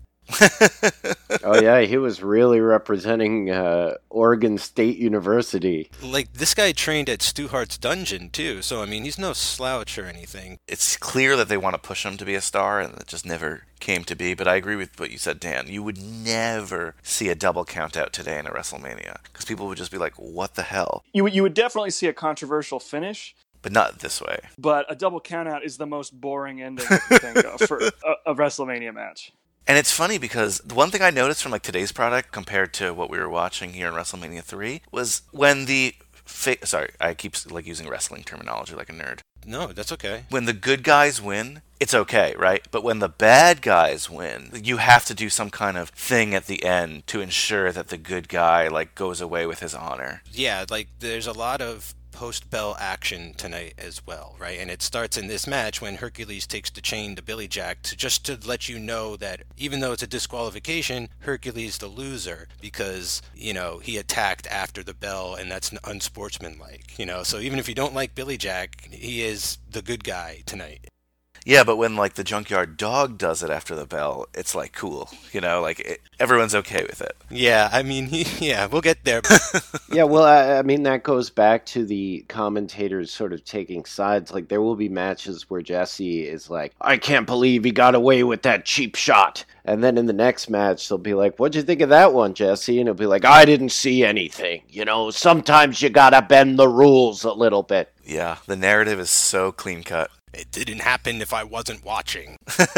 Oh yeah, he was really representing uh, Oregon State University. Like, this guy trained at Stu Hart's dungeon too, so I mean, he's no slouch or anything. It's clear that they want to push him to be a star, and it just never came to be. But I agree with what you said, Dan. You would never see a double count out today in a WrestleMania because people would just be like, "What the hell?" You you would definitely see a controversial finish. But not this way. But a double countout is the most boring ending I can think of for a, a WrestleMania match. And it's funny because the one thing I noticed from like today's product compared to what we were watching here in WrestleMania three was when the fa- sorry, I keep like using wrestling terminology like a nerd. No, that's okay. When the good guys win, it's okay, right? But when the bad guys win, you have to do some kind of thing at the end to ensure that the good guy like goes away with his honor. Yeah, like there's a lot of post-bell action tonight as well, right? And it starts in this match when Hercules takes the chain to Billy Jack to just to let you know that even though it's a disqualification, Hercules the loser because, you know, he attacked after the bell and that's unsportsmanlike, you know? So even if you don't like Billy Jack, he is the good guy tonight. Yeah, but when like the Junkyard Dog does it after the bell, it's like cool, you know, like it, everyone's okay with it. Yeah, I mean, he, yeah, we'll get there. Yeah, well, I, I mean, that goes back to the commentators sort of taking sides. Like, there will be matches where Jesse is like, I can't believe he got away with that cheap shot. And then in the next match, they'll be like, what'd you think of that one, Jesse? And he'll be like, I didn't see anything. You know, sometimes you gotta bend the rules a little bit. Yeah, the narrative is so clean cut. It didn't happen if I wasn't watching.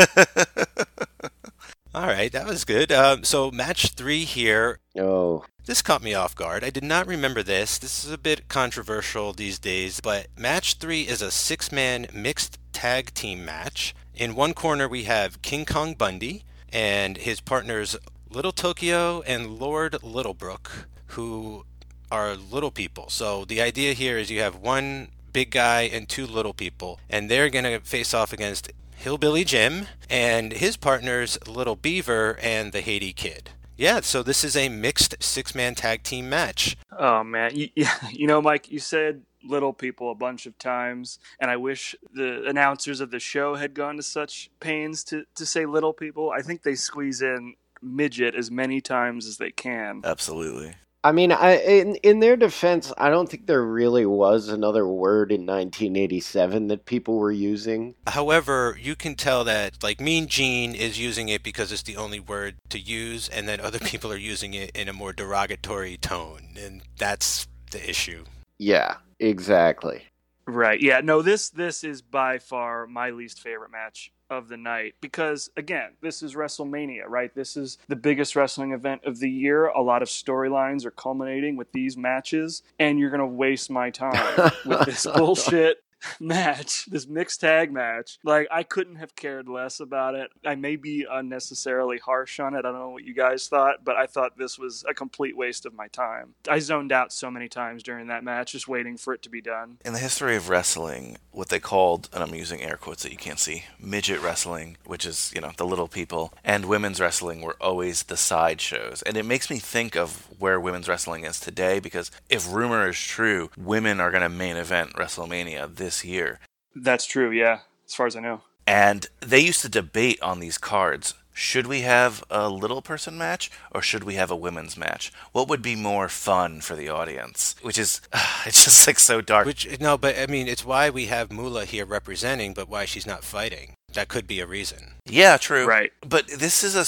All right, that was good. Um, so match three here. Oh. This caught me off guard. I did not remember this. This is a bit controversial these days, but match three is a six-man mixed tag team match. In one corner, we have King Kong Bundy and his partners Little Tokyo and Lord Littlebrook, who are little people. So the idea here is you have one big guy and two little people, and they're going to face off against Hillbilly Jim and his partners Little Beaver and the Haiti Kid. Yeah, so this is a mixed six-man tag team match. Oh, man. You, you know, Mike, you said little people a bunch of times, and I wish the announcers of the show had gone to such pains to, to say little people. I think they squeeze in midget as many times as they can. Absolutely. I mean, I in, in their defense, I don't think there really was another word in nineteen eighty-seven that people were using. However, you can tell that, like, Mean Gene is using it because it's the only word to use, and then other people are using it in a more derogatory tone, and that's the issue. Yeah, exactly. Right. Yeah. No, this this is by far my least favorite match of the night because, again, this is WrestleMania, right? This is the biggest wrestling event of the year. A lot of storylines are culminating with these matches, and you're going to waste my time with this bullshit match, this mixed tag match. Like, I couldn't have cared less about it. I may be unnecessarily harsh on it. I don't know what you guys thought, but I thought this was a complete waste of my time. I zoned out so many times during that match, just waiting for it to be done. In the history of wrestling, what they called, and I'm using air quotes that you can't see, midget wrestling, which is, you know, the little people, and women's wrestling were always the sideshows. And it makes me think of where women's wrestling is today, because if rumor is true, women are going to main event WrestleMania this year. That's true, yeah, as far as I know. And they used to debate on these cards, should we have a little person match or should we have a women's match? What would be more fun for the audience? Which is, uh, it's just like so dark. Which, no, but I mean, it's why we have Moolah here representing, but why she's not fighting. That could be a reason. Yeah, true. Right. But this is a,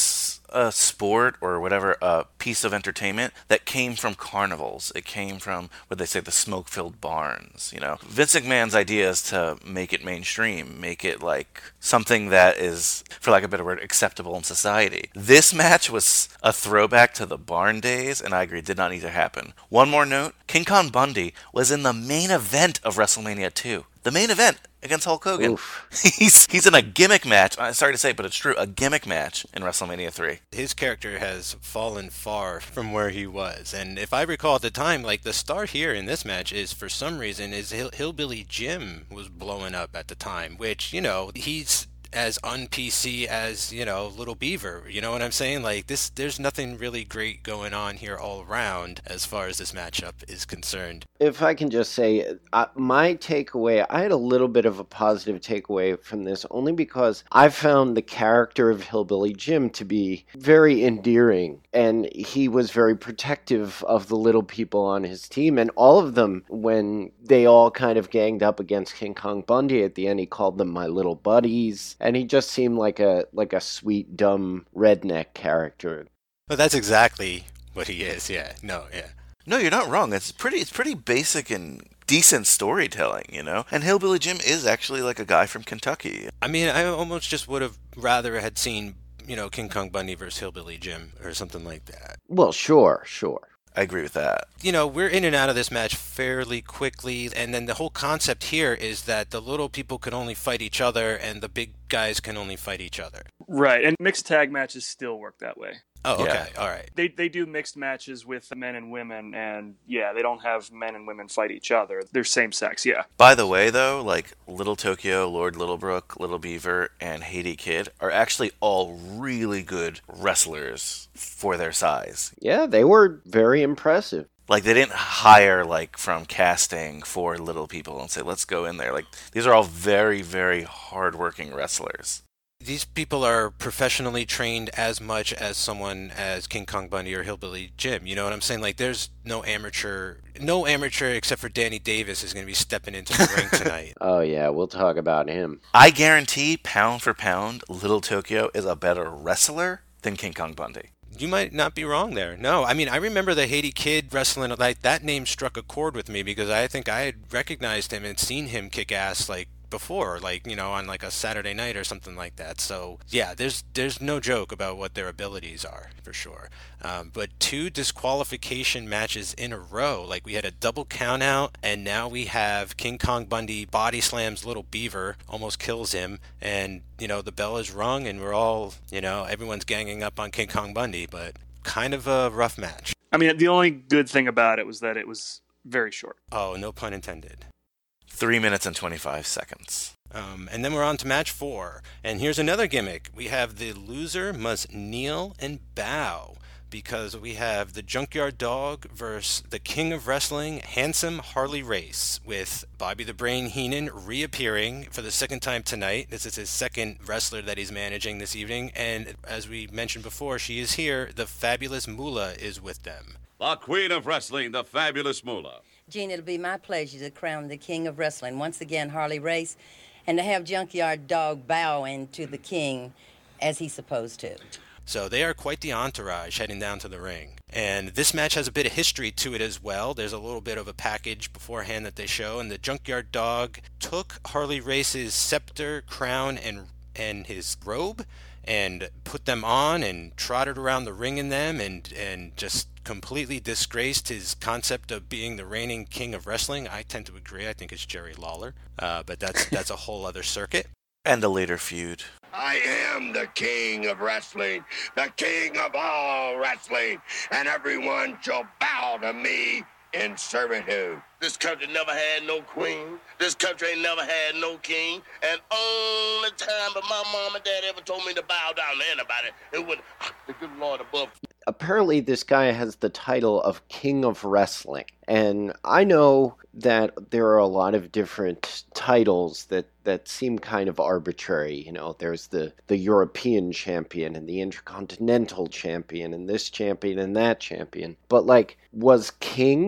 a sport or whatever, a piece of entertainment that came from carnivals. It came from, what they say, the smoke-filled barns, you know. Vince McMahon's idea is to make it mainstream, make it like something that is, for lack of a better word, acceptable in society. This match was a throwback to the barn days, and I agree, did not need to happen. One more note, King Kong Bundy was in the main event of WrestleMania two. The main event against Hulk Hogan. Oof. He's he's in a gimmick match. I'm sorry to say, but it's true. A gimmick match in WrestleMania three. His character has fallen far from where he was. And if I recall at the time, like the star here in this match is, for some reason, is Hill- Hillbilly Jim was blowing up at the time, which, you know, he's as un-P C as, you know, Little Beaver. You know what I'm saying? Like, this, there's nothing really great going on here all around as far as this matchup is concerned. If I can just say, uh, my takeaway, I had a little bit of a positive takeaway from this, only because I found the character of Hillbilly Jim to be very endearing, and he was very protective of the little people on his team, and all of them, when they all kind of ganged up against King Kong Bundy at the end, he called them my little buddies, and he just seemed like a like a sweet, dumb redneck character. Well, that's exactly what he is, yeah. No, yeah. No, you're not wrong. It's pretty it's pretty basic and decent storytelling, you know? And Hillbilly Jim is actually like a guy from Kentucky. I mean, I almost just would have rather had seen, you know, King Kong Bundy versus Hillbilly Jim or something like that. Well, sure, sure. I agree with that. You know, we're in and out of this match fairly quickly, and then the whole concept here is that the little people can only fight each other and the big guys can only fight each other. Right, and mixed tag matches still work that way. Oh, okay, Yeah. all right. They they do mixed matches with men and women, and yeah, they don't have men and women fight each other. They're same sex, yeah. By the way, though, like Little Tokyo, Lord Littlebrook, Little Beaver, and Haiti Kid are actually all really good wrestlers for their size. Yeah, they were very impressive. Like, they didn't hire, like, from casting for little people and say, let's go in there. Like, these are all very, very hardworking wrestlers. These people are professionally trained as much as someone as King Kong Bundy or Hillbilly Jim. You know what I'm saying? Like, there's no amateur, no amateur except for Danny Davis is going to be stepping into the ring tonight. Oh, yeah, we'll talk about him. I guarantee, pound for pound, Little Tokyo is a better wrestler than King Kong Bundy. You might not be wrong there. No, I mean, I remember the Haiti Kid wrestling, like, that name struck a chord with me because I think I had recognized him and seen him kick ass, like, before, like, you know, on like a Saturday night or something like that. So yeah, there's there's no joke about what their abilities are, for sure. Um, but two disqualification matches in a row, like we had a double count out, and now we have King Kong Bundy body slams Little Beaver, almost kills him, and you know the bell is rung, and we're all, you know, everyone's ganging up on King Kong Bundy, but kind of a rough match. I mean, the only good thing about it was that it was very short. Oh, no pun intended. Three minutes and twenty-five seconds. Um, and then we're on to match four. And here's another gimmick. We have the loser must kneel and bow, because we have the Junkyard Dog versus the King of Wrestling, Handsome Harley Race, with Bobby the Brain Heenan reappearing for the second time tonight. This is his second wrestler that he's managing this evening. And as we mentioned before, she is here. The Fabulous Moolah is with them. The Queen of Wrestling, the Fabulous Moolah. Gene, it'll be my pleasure to crown the King of Wrestling once again, Harley Race, and to have Junkyard Dog bowing to the King as he's supposed to. So they are quite the entourage heading down to the ring. And this match has a bit of history to it as well. There's a little bit of a package beforehand that they show, and the Junkyard Dog took Harley Race's scepter, crown, and and his robe, and put them on and trotted around the ring in them, and, and just completely disgraced his concept of being the reigning king of wrestling. I tend to agree. I think it's Jerry Lawler, uh, but that's that's a whole other circuit. And a later feud. I am the king of wrestling, the king of all wrestling, and everyone shall bow to me in servitude. This country never had no queen. This country ain't never had no king. And only time but my mom and dad ever told me to bow down to anybody, it would the good Lord above. Apparently this guy has the title of King of Wrestling. And I know that there are a lot of different titles that, that seem kind of arbitrary. You know, there's the, the European champion and the Intercontinental champion and this champion and that champion. But, like, was King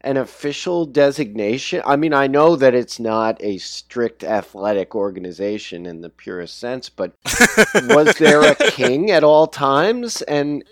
an official designation? I mean, I know that it's not a strict athletic organization in the purest sense, but was there a king at all times? And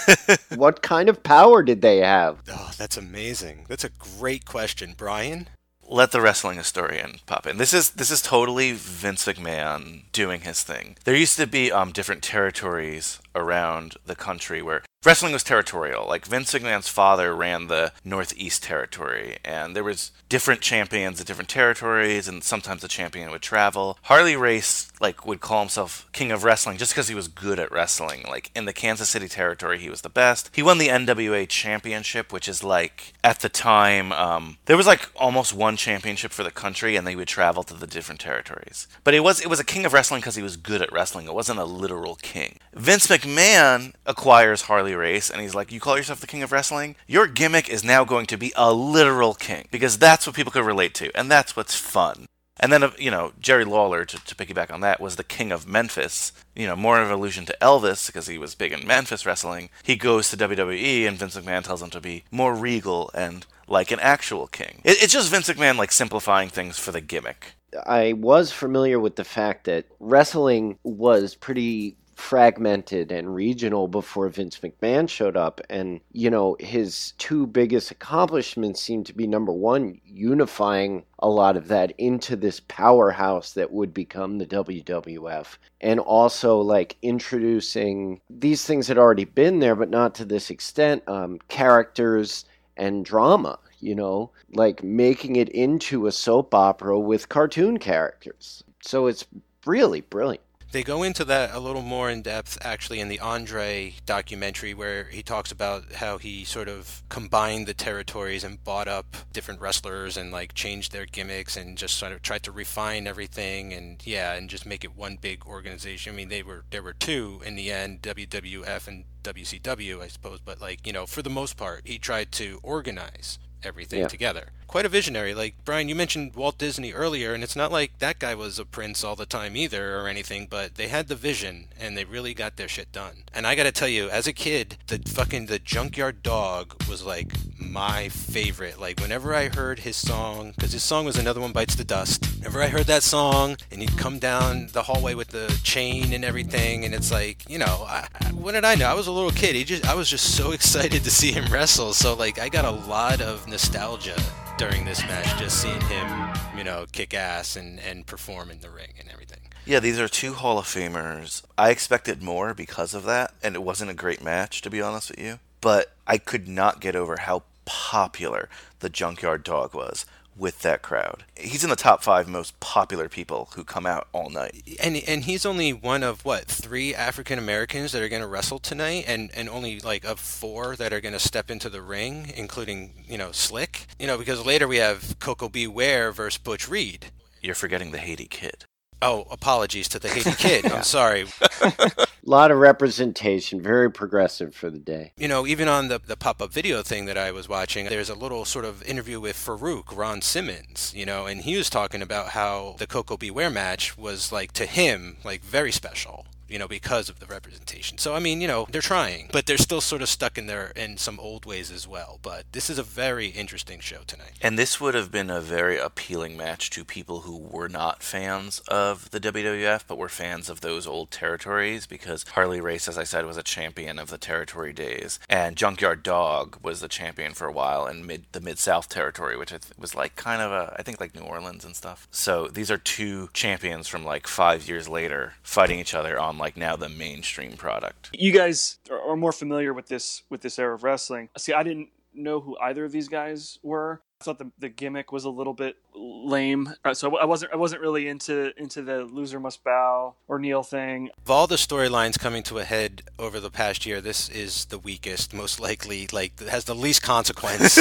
what kind of power did they have? Oh, that's amazing. That's a great question. Brian? Let the wrestling historian pop in. This is this is totally Vince McMahon doing his thing. There used to be um, different territories around the country where wrestling was territorial. Like Vince McMahon's father ran the Northeast Territory, and there was different champions at different territories, and sometimes the champion would travel. Harley Race like would call himself King of Wrestling just because he was good at wrestling. Like in the Kansas City territory, he was the best. He won the N W A Championship, which is like at the time um, there was like almost one championship for the country, and they would travel to the different territories. But it was it was a King of Wrestling because he was good at wrestling. It wasn't a literal king. Vince McMahon acquires Harley Race, and he's like, you call yourself the King of Wrestling? Your gimmick is now going to be a literal king, because that's what people could relate to, and that's what's fun. And then, you know, Jerry Lawler, to, to piggyback on that, was the King of Memphis. You know, more of an allusion to Elvis, because he was big in Memphis wrestling. He goes to W W E, and Vince McMahon tells him to be more regal and like an actual king. It, it's just Vince McMahon, like, simplifying things for the gimmick. I was familiar with the fact that wrestling was pretty fragmented and regional before Vince McMahon showed up, and you know, his two biggest accomplishments seem to be, number one, unifying a lot of that into this powerhouse that would become the W W F, and also like introducing these things had already been there but not to this extent, um, characters and drama, you know, like making it into a soap opera with cartoon characters. So it's really brilliant. They go into that a little more in depth actually in the Andre documentary, where he talks about how he sort of combined the territories and bought up different wrestlers and like changed their gimmicks and just sort of tried to refine everything and yeah, and just make it one big organization. I mean, they were there were two in the end, W W F and W C W, I suppose, but like, you know, for the most part, he tried to organize everything Yeah. together. Quite a visionary. Like, Brian, you mentioned Walt Disney earlier, and it's not like that guy was a prince all the time either or anything, but they had the vision, and they really got their shit done. And I gotta tell you, as a kid, the fucking, the Junkyard Dog was, like, my favorite. Like, whenever I heard his song, because his song was Another One Bites the Dust, whenever I heard that song, and he'd come down the hallway with the chain and everything, and it's like, you know, I, I, what did I know? I was a little kid. He just, I was just so excited to see him wrestle, so, like, I got a lot of nostalgia during this match, just seeing him, you know, kick ass and, and perform in the ring and everything. Yeah, these are two Hall of Famers. I expected more because of that, and it wasn't a great match, to be honest with you. But I could not get over how popular the Junkyard Dog was with that crowd. He's in the top five most popular people who come out all night. And and he's only one of, what, three African Americans that are going to wrestle tonight, and, and only, like, of four that are going to step into the ring, including, you know, Slick. You know, because later we have Coco Beware versus Butch Reed. You're forgetting the Haiti Kid. Oh, apologies to the Haiti Kid. I'm sorry. A lot of representation, very progressive for the day. You know, even on the, the pop-up video thing that I was watching, there's a little sort of interview with Farouk, Ron Simmons, you know, and he was talking about how the Coco Beware match was, like, to him, like, very special, you know, because of the representation. So, I mean, you know, they're trying, but they're still sort of stuck in their, in some old ways as well. But this is a very interesting show tonight. And this would have been a very appealing match to people who were not fans of the W W F, but were fans of those old territories, because Harley Race, as I said, was a champion of the territory days, and Junkyard Dog was the champion for a while in mid the Mid-South territory, which was like kind of a, I think like New Orleans and stuff. So these are two champions from like five years later fighting each other on like now the mainstream product. You guys are more familiar with this with this era of wrestling. See, I didn't know who either of these guys were. I thought the, the gimmick was a little bit lame, uh, so I wasn't I wasn't really into into the loser must bow or kneel thing. Of all the storylines coming to a head over the past year, this is the weakest, most likely, like, has the least consequence.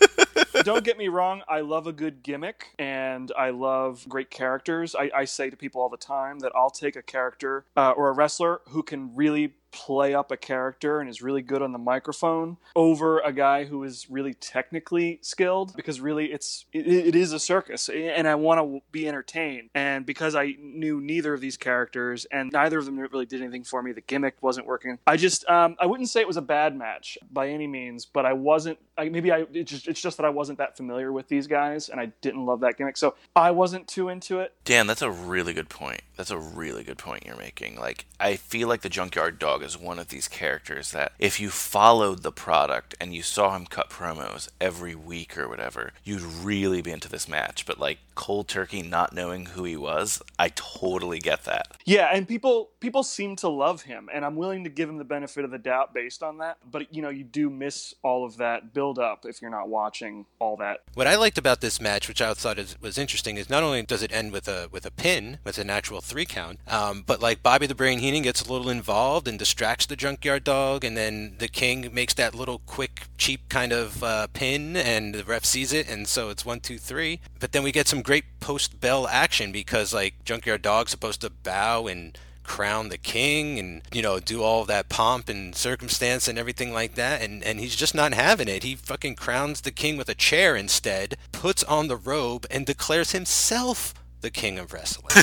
Don't get me wrong, I love a good gimmick and I love great characters. I, I say to people all the time that I'll take a character uh, or a wrestler who can really play up a character and is really good on the microphone over a guy who is really technically skilled, because really it's it, it is a circus and I want to be entertained. And because I knew neither of these characters and neither of them really did anything for me, the gimmick wasn't working. I just um, I wouldn't say it was a bad match by any means, but I wasn't I, maybe I it just, it's just that I wasn't that familiar with these guys and I didn't love that gimmick, so I wasn't too into it. Dan, that's a really good point. That's a really good point you're making. Like, I feel like the Junkyard Dog is one of these characters that if you followed the product and you saw him cut promos every week or whatever, you'd really be into this match. But like cold turkey, not knowing who he was, I totally get that. Yeah, and people people seem to love him, and I'm willing to give him the benefit of the doubt based on that. But you know, you do miss all of that build up if you're not watching all that. What I liked about this match, which I thought is, was interesting, is not only does it end with a with a pin, with an actual three count, um, but like Bobby the Brain Heenan gets a little involved and distracts the Junkyard Dog, and then the King makes that little quick, cheap kind of uh, pin, and the ref sees it, and so it's one, two, three. But then we get some great post-bell action because like Junkyard Dog's supposed to bow and crown the king and, you know, do all that pomp and circumstance and everything like that, and and he's just not having it. He fucking crowns the king with a chair instead, puts on the robe, and declares himself the king of wrestling.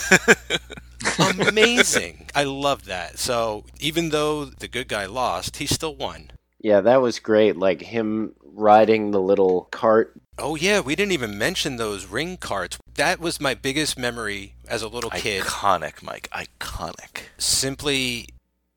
Amazing. I love that. So even though the good guy lost, he still won. Yeah, that was great. Like him riding the little cart. Oh yeah, we didn't even mention those ring carts. That was my biggest memory as a little kid. Iconic, Mike. Iconic. Simply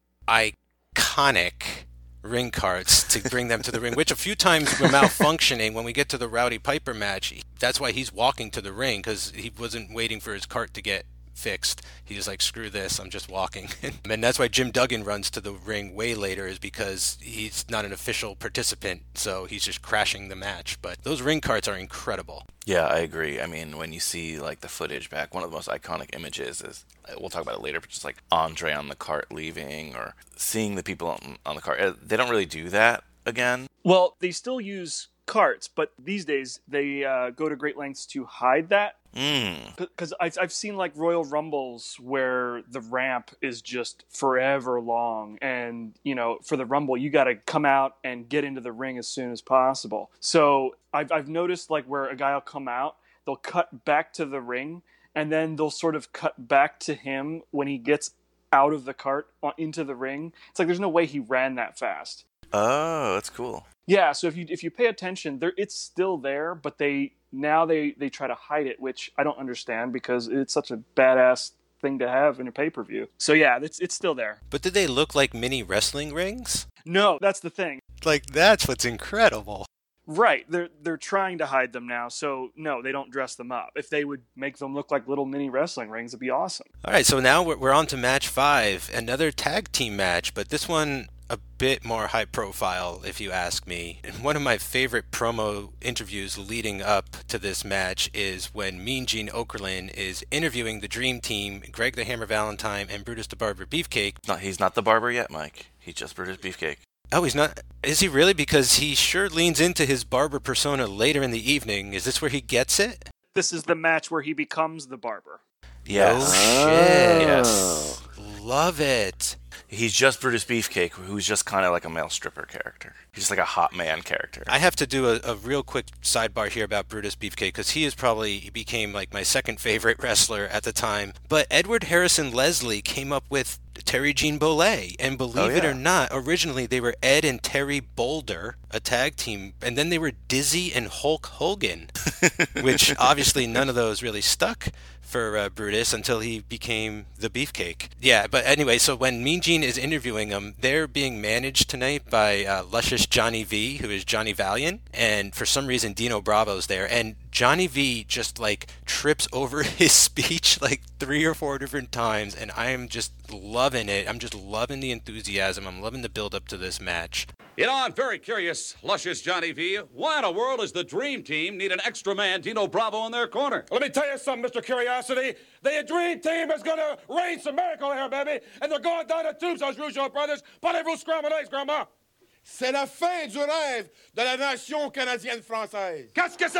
iconic ring carts to bring them to the ring, which a few times were malfunctioning. When we get to the Rowdy Piper match, that's why he's walking to the ring, because he wasn't waiting for his cart to get fixed. He's like, screw this, I'm just walking. And that's why Jim Duggan runs to the ring way later, is because he's not an official participant, so he's just crashing the match. But those ring carts are incredible. Yeah, I agree. I mean, when you see like the footage back, one of the most iconic images is, we'll talk about it later, but just like Andre on the cart leaving, or seeing the people on, on the cart. They don't really do that again. Well, they still use carts, but these days they uh, go to great lengths to hide that. Because mm. I've, I've seen like Royal Rumbles where the ramp is just forever long, and you know, for the Rumble you got to come out and get into the ring as soon as possible. So I've I've noticed like where a guy will come out, they'll cut back to the ring, and then they'll sort of cut back to him when he gets out of the cart into the ring. It's like there's no way he ran that fast. Oh, that's cool. Yeah, so if you if you pay attention, there it's still there, but they now they, they try to hide it, which I don't understand because it's such a badass thing to have in a pay-per-view. So yeah, it's it's still there. But did they look like mini wrestling rings? No, that's the thing. Like, that's what's incredible. Right, they're they're trying to hide them now, so no, they don't dress them up. If they would make them look like little mini wrestling rings, it'd be awesome. All right, so now we're, we're on to match five, another tag team match, but this one a bit more high profile, if you ask me. And one of my favorite promo interviews leading up to this match is when Mean Gene Okerlund is interviewing the Dream Team, Greg the Hammer Valentine and Brutus the Barber Beefcake. No, he's not the barber yet, Mike. He's just Brutus Beefcake. Oh, he's not? Is he really? Because he sure leans into his barber persona later in the evening. Is this where he gets it? This is the match where he becomes the barber. Yes. Oh, shit. Yes. Love it. He's just Brutus Beefcake, who's just kind of like a male stripper character. He's just like a hot man character. I have to do a, a real quick sidebar here about Brutus Beefcake, because he is probably he became like my second favorite wrestler at the time. But Edward Harrison Leslie came up with Terry Jean Bollet, and believe oh, yeah. it or not, originally they were Ed and Terry Boulder, a tag team, and then they were Dizzy and Hulk Hogan, which obviously none of those really stuck for uh, Brutus until he became the Beefcake. Yeah, but anyway, so when Mean Gene is interviewing him, they're being managed tonight by uh, luscious Johnny V, who is Johnny Valiant, and for some reason Dino Bravo's there, and Johnny V just like trips over his speech like three or four different times, and I am just loving it. I'm just loving the enthusiasm. I'm loving the build up to this match. You know, I'm very curious, luscious Johnny V. Why in the world does the Dream Team need an extra man, Dino Bravo, in their corner? Let me tell you something, Mister Curiosity. The Dream Team is going to raise some miracle here, baby. And they're going down the tubes, those Rougeau brothers. Parlez-vous scrambled eggs, Grandma? C'est la fin du rêve de la nation canadienne-française. Qu'est-ce que c'est?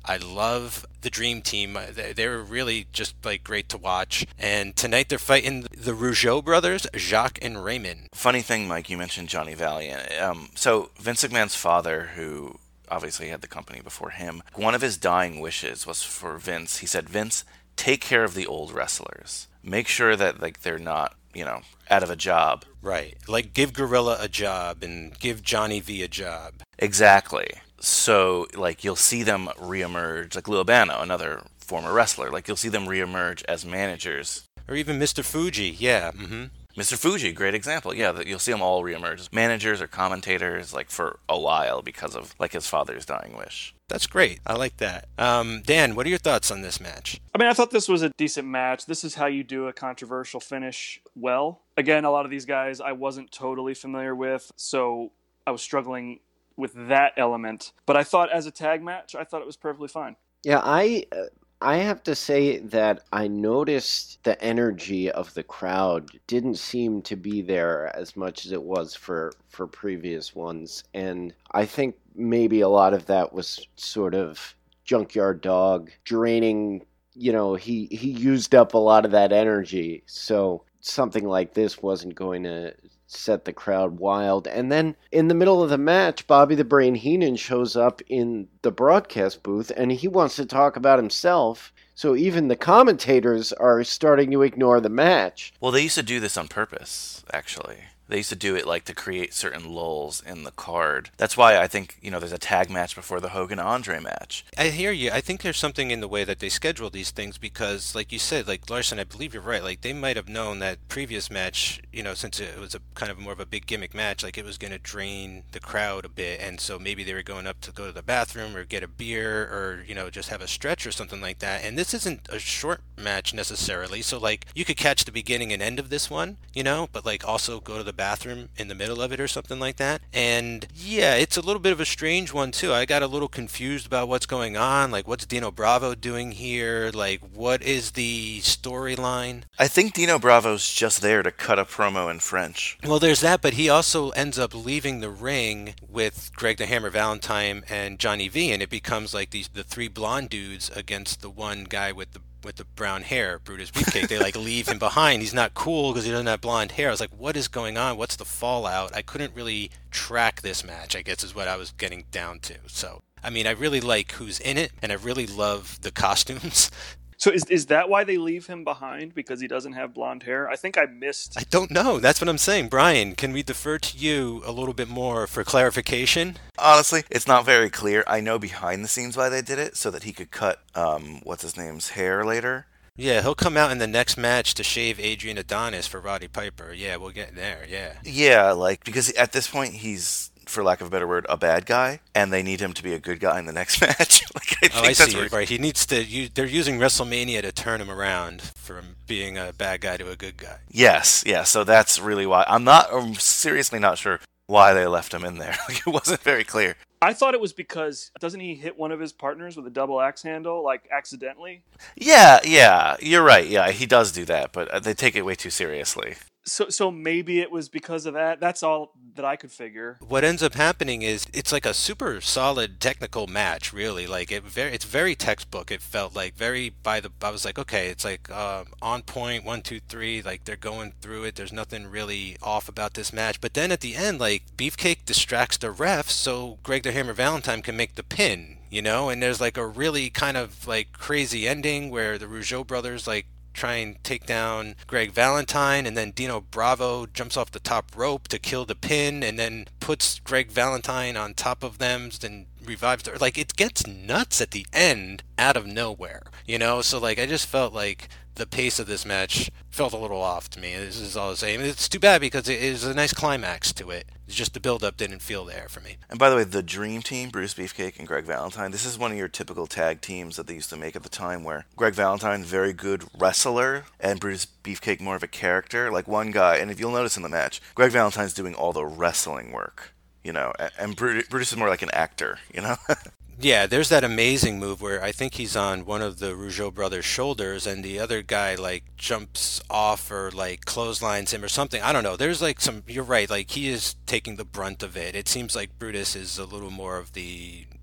I love the Dream Team. They, they were really just like great to watch. And tonight they're fighting the Rougeau brothers, Jacques and Raymond. Funny thing, Mike, you mentioned Johnny Valiant. Um, so Vince McMahon's father, who obviously had the company before him, one of his dying wishes was for Vince. He said, Vince, take care of the old wrestlers. Make sure that like they're not, you know, out of a job. Right. Like give Gorilla a job and give Johnny V a job. Exactly. So, like, you'll see them reemerge, like Lou Albano, another former wrestler. Like, you'll see them reemerge as managers. Or even Mister Fuji, yeah. Mm-hmm. Mister Fuji, great example. Yeah, that you'll see them all reemerge as managers or commentators, like, for a while because of, like, his father's dying wish. That's great. I like that. Um, Dan, what are your thoughts on this match? I mean, I thought this was a decent match. This is how you do a controversial finish well. Again, a lot of these guys I wasn't totally familiar with, so I was struggling with that element. But I thought as a tag match, I thought it was perfectly fine. Yeah, I uh, I have to say that I noticed the energy of the crowd didn't seem to be there as much as it was for, for previous ones. And I think maybe a lot of that was sort of Junkyard Dog draining, you know, he, he used up a lot of that energy. So something like this wasn't going to set the crowd wild. And then in the middle of the match, Bobby the Brain Heenan shows up in the broadcast booth and he wants to talk about himself. So even the commentators are starting to ignore the match. Well, they used to do this on purpose, actually. They used to do it like to create certain lulls in the card. That's why I think, you know, there's a tag match before the Hogan-Andre match. I hear you. I think there's something in the way that they schedule these things because, like you said, like Larson, I believe you're right. Like they might have known that previous match, you know, since it was a kind of more of a big gimmick match, like it was going to drain the crowd a bit. And so maybe they were going up to go to the bathroom or get a beer or, you know, just have a stretch or something like that. And this isn't a short match necessarily. So like you could catch the beginning and end of this one, you know, but like also go to the bathroom in the middle of it or something like that. And yeah, it's a little bit of a strange one too. I got a little confused about what's going on. Like what's Dino Bravo doing here? Like what is the storyline? I think Dino Bravo's just there to cut a promo in French. Well, there's that, but he also ends up leaving the ring with Greg the Hammer Valentine and Johnny V, and it becomes like these the three blonde dudes against the one guy with the with the brown hair, Brutus Beefcake. They like leave him behind. He's not cool because he doesn't have blonde hair. I was like, what is going on? What's the fallout? I couldn't really track this match, I guess is what I was getting down to. So, I mean, I really like who's in it, and I really love the costumes. So is is that why they leave him behind? Because he doesn't have blonde hair? I think I missed... I don't know. That's what I'm saying. Brian, can we defer to you a little bit more for clarification? Honestly, it's not very clear. I know behind the scenes why they did it, so that he could cut, um, what's his name's hair later. Yeah, he'll come out in the next match to shave Adrian Adonis for Roddy Piper. Yeah, we'll get there, yeah. Yeah, like, because at this point he's, for lack of a better word, a bad guy, and they need him to be a good guy in the next match. like, I oh, think I that's see. where... Right, he needs to. You, they're using WrestleMania to turn him around from being a bad guy to a good guy. Yes, yeah. So that's really why I'm not. I'm seriously not sure why they left him in there. Like, it wasn't very clear. I thought it was because doesn't he hit one of his partners with a double axe handle, like accidentally? Yeah, yeah. You're right. Yeah, he does do that, but they take it way too seriously. So so maybe it was because of that. That's all that I could figure. What ends up happening is it's like a super solid technical match, really. Like it very, it's very textbook. It felt like very by the. I was like, okay, it's like uh, on point. One, two, three. Like they're going through it. There's nothing really off about this match. But then at the end, like Beefcake distracts the ref, so Greg the Hammer Valentine can make the pin. You know, and there's like a really kind of like crazy ending where the Rougeau brothers like try and take down Greg Valentine, and then Dino Bravo jumps off the top rope to kill the pin and then puts Greg Valentine on top of them and revives her. Like it gets nuts at the end out of nowhere, you know? So like I just felt like the pace of this match felt a little off to me. This is all I'm saying. It's too bad because it is a nice climax to it. It's just the build-up didn't feel there for me. And by the way, the Dream Team, Bruce Beefcake and Greg Valentine, this is one of your typical tag teams that they used to make at the time where Greg Valentine, very good wrestler, and Bruce Beefcake more of a character. Like one guy, and if you'll notice in the match, Greg Valentine's doing all the wrestling work, you know, and Bruce is more like an actor, you know? Yeah, there's that amazing move where I think he's on one of the Rougeau brothers' shoulders and the other guy like jumps off or like clotheslines him or something. I don't know. There's like some, you're right, like he is taking the brunt of it. It seems like Brutus is a little more of the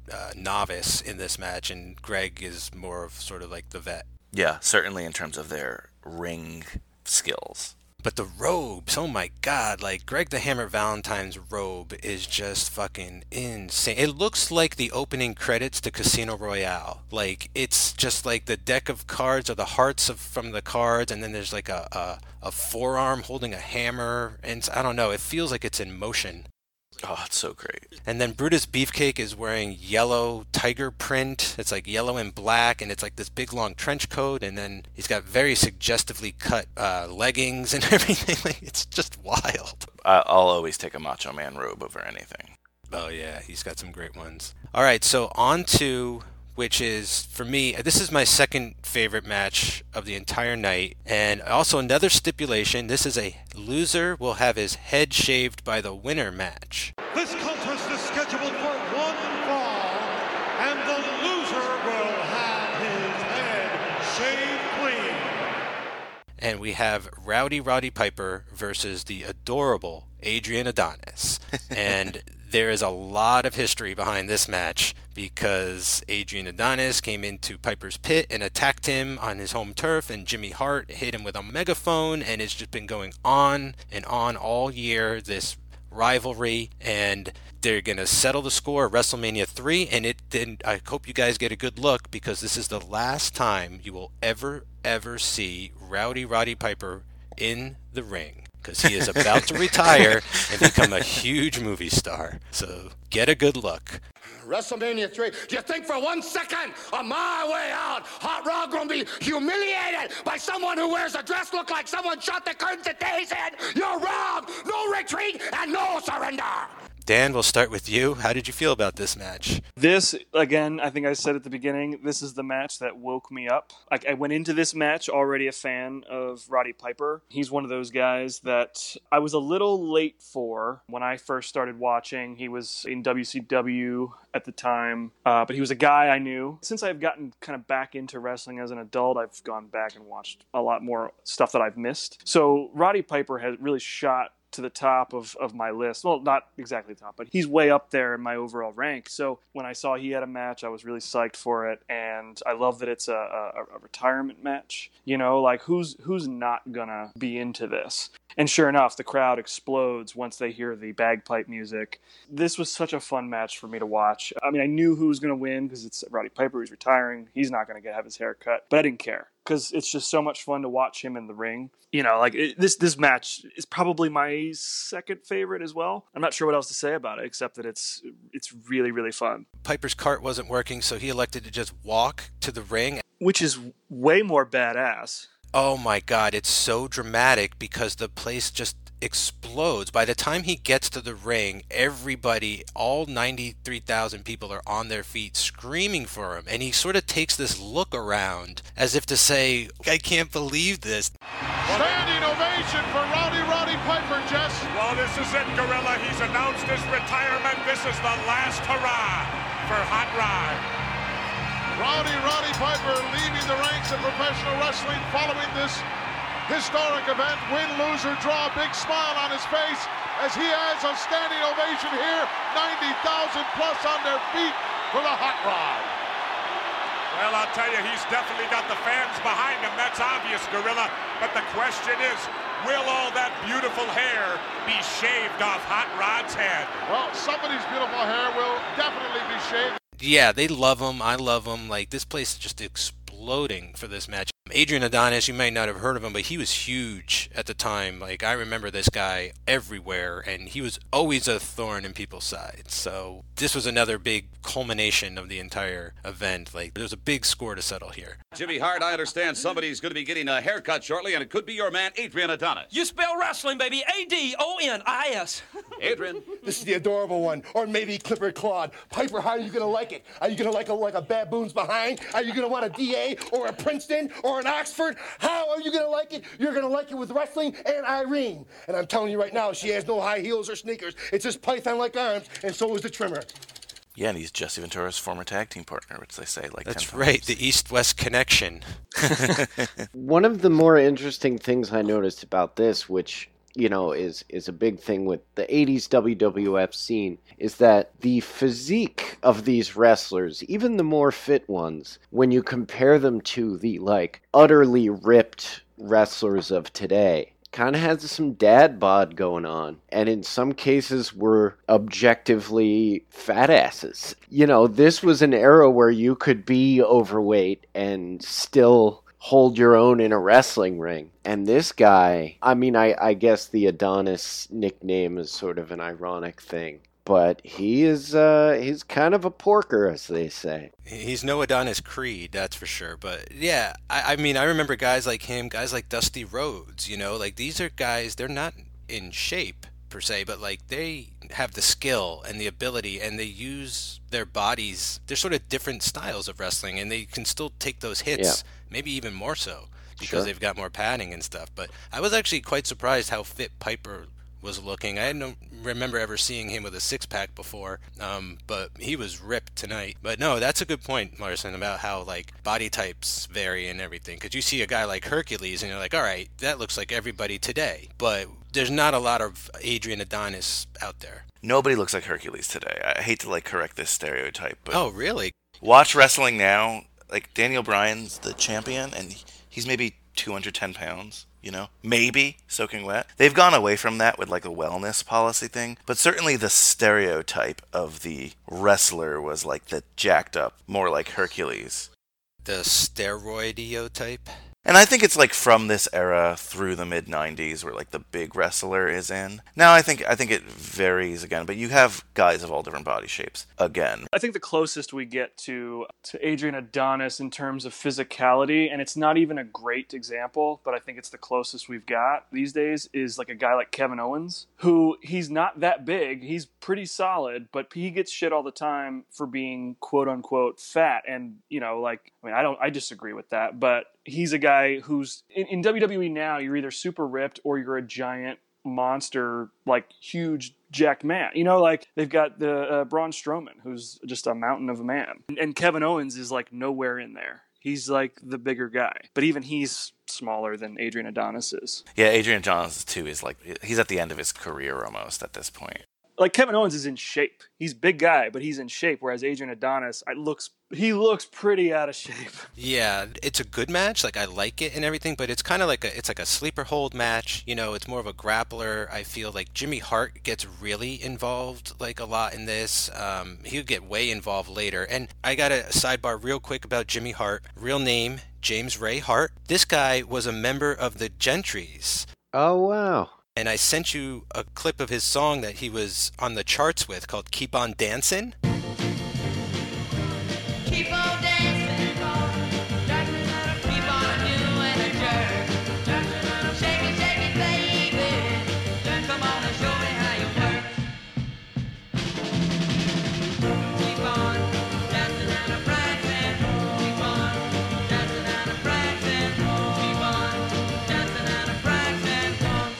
uh, novice in this match, and Greg is more of sort of like the vet. Yeah, certainly in terms of their ring skills. But the robes, oh my god, like Greg the Hammer Valentine's robe is just fucking insane. It looks like the opening credits to Casino Royale. Like, it's just like the deck of cards or the hearts of from the cards, and then there's like a, a, a forearm holding a hammer, and I don't know, it feels like it's in motion. Oh, it's so great. And then Brutus Beefcake is wearing yellow tiger print. It's like yellow and black, and it's like this big long trench coat, and then he's got very suggestively cut uh, leggings and everything. Like, it's just wild. I- I'll always take a Macho Man robe over anything. Oh yeah, he's got some great ones. All right, so on to, which is, for me, this is my second favorite match of the entire night. And also another stipulation, this is a loser will have his head shaved by the winner match. This contest is scheduled for one fall, and the loser will have his head shaved clean. And we have Rowdy Roddy Piper versus the adorable Adrian Adonis. And there is a lot of history behind this match because Adrian Adonis came into Piper's pit and attacked him on his home turf, and Jimmy Hart hit him with a megaphone, and it's just been going on and on all year, this rivalry, and they're going to settle the score at WrestleMania three, and it then I hope you guys get a good look, because this is the last time you will ever, ever see Rowdy Roddy Piper in the ring, because he is about to retire and become a huge movie star. So get a good look. WrestleMania three. Do you think for one second on my way out, Hot Rod gonna be humiliated by someone who wears a dress look like someone shot the curtains at Dave's head? You're wrong. No retreat and no surrender. Dan, we'll start with you. How did you feel about this match? This, again, I think I said at the beginning, this is the match that woke me up. Like, I went into this match already a fan of Roddy Piper. He's one of those guys that I was a little late for when I first started watching. He was in W C W at the time, uh, but he was a guy I knew. Since I've gotten kind of back into wrestling as an adult, I've gone back and watched a lot more stuff that I've missed. So Roddy Piper has really shot to the top of, of my list. Well, not exactly top, but he's way up there in my overall rank. So when I saw he had a match, I was really psyched for it. And I love that it's a, a, a retirement match. You know, like who's who's not gonna be into this? And sure enough, the crowd explodes once they hear the bagpipe music. This was such a fun match for me to watch. I mean, I knew who was going to win because it's Roddy Piper who's retiring. He's not going to get have his hair cut. But I didn't care because it's just so much fun to watch him in the ring. You know, like it, this this match is probably my second favorite as well. I'm not sure what else to say about it except that it's it's really, really fun. Piper's cart wasn't working, so he elected to just walk to the ring. Which is way more badass. Oh my god, it's so dramatic because the place just explodes. By the time he gets to the ring, everybody, all ninety-three thousand people are on their feet screaming for him. And he sort of takes this look around as if to say, I can't believe this. Standing ovation for Rowdy Roddy Piper, Jess. Well, this is it, Gorilla. He's announced his retirement. This is the last hurrah for Hot Rod. Rowdy Roddy Piper leaving the ranks of professional wrestling following this historic event. Win, loser, draw. Big smile on his face as he has a standing ovation here. ninety thousand plus on their feet for the Hot Rod. Well, I'll tell you, he's definitely got the fans behind him. That's obvious, Gorilla. But the question is, will all that beautiful hair be shaved off Hot Rod's head? Well, somebody's beautiful hair will definitely be shaved. Yeah, they love him. I love him. Like, this place is just exploding for this match. Adrian Adonis, you might not have heard of him, but he was huge at the time. Like, I remember this guy everywhere, and he was always a thorn in people's sides. So this was another big culmination of the entire event. Like, there was a big score to settle here. Jimmy Hart, I understand somebody's going to be getting a haircut shortly, and it could be your man, Adrian Adonis. You spell wrestling, baby. A D O N I S. Adrian. This is the adorable one. Or maybe Clifford Claude. Piper, how are you going to like it? Are you going to like a, like a baboon's behind? Are you going to want a D A or a Princeton or an Oxford? How are you going to like it? You're going to like it with wrestling and Irene. And I'm telling you right now, she has no high heels or sneakers. It's just python-like arms, and so is the trimmer. Yeah, and he's Jesse Ventura's former tag team partner, which they say like That's ten right, times. the East-West connection. One of the more interesting things I noticed about this, which you know, is, is a big thing with the eighties W W F scene, is that the physique of these wrestlers, even the more fit ones, when you compare them to the, like, utterly ripped wrestlers of today, kind of has some dad bod going on, and in some cases were objectively fat asses. You know, this was an era where you could be overweight and still hold your own in a wrestling ring. And this guy, I mean, I, I guess the Adonis nickname is sort of an ironic thing, but he is, uh, he's kind of a porker, as they say. He's no Adonis Creed, that's for sure. But yeah, I, I mean, I remember guys like him, guys like Dusty Rhodes, you know, like these are guys, they're not in shape per se, but like they have the skill and the ability, and they use their bodies. They're sort of different styles of wrestling, and they can still take those hits, yeah. maybe even more so, because sure. they've got more padding and stuff. But I was actually quite surprised how fit Piper was looking. I don't remember ever seeing him with a six-pack before, um, but he was ripped tonight. But no, that's a good point, Marcin, about how like body types vary and everything. Because you see a guy like Hercules, and you're like, all right, that looks like everybody today. But there's not a lot of Adrian Adonis out there. Nobody looks like Hercules today. I hate to like correct this stereotype, but oh, really? Watch wrestling now. Like Daniel Bryan's the champion, and he's maybe two hundred ten pounds. You know, maybe soaking wet. They've gone away from that with like a wellness policy thing, but certainly the stereotype of the wrestler was like the jacked up, more like Hercules. The steroidiotype? And I think it's like from this era through the mid nineties where like the big wrestler is in. Now I think I think it varies again, but you have guys of all different body shapes again. I think the closest we get to to Adrian Adonis in terms of physicality, and it's not even a great example, but I think it's the closest we've got these days, is like a guy like Kevin Owens, who he's not that big, he's pretty solid, but he gets shit all the time for being quote unquote fat. And you know, like I mean I don't I disagree with that, but he's a guy who's in, in W W E now, you're either super ripped or you're a giant monster, like huge jacked man. You know, like they've got the uh, Braun Strowman, who's just a mountain of a man. And, and Kevin Owens is like nowhere in there. He's like the bigger guy, but even he's smaller than Adrian Adonis is. Yeah, Adrian Adonis too is like, he's at the end of his career almost at this point. Like Kevin Owens is in shape. He's a big guy, but he's in shape. Whereas Adrian Adonis, I looks he looks pretty out of shape. Yeah, it's a good match. Like I like it and everything, but it's kind of like a it's like a sleeper hold match. You know, it's more of a grappler. I feel like Jimmy Hart gets really involved like a lot in this. Um, he'll get way involved later. And I got a sidebar real quick about Jimmy Hart. Real name James Ray Hart. This guy was a member of the Gentrys. Oh wow. And I sent you a clip of his song that he was on the charts with called Keep On Dancing. Keep on dancing, keep on doing a jerk. Shake it, shake it, baby. Come on and show me how you work. Keep on dancing and a practicing. Keep on dancing and a practicing. Keep on dancing and a practicing.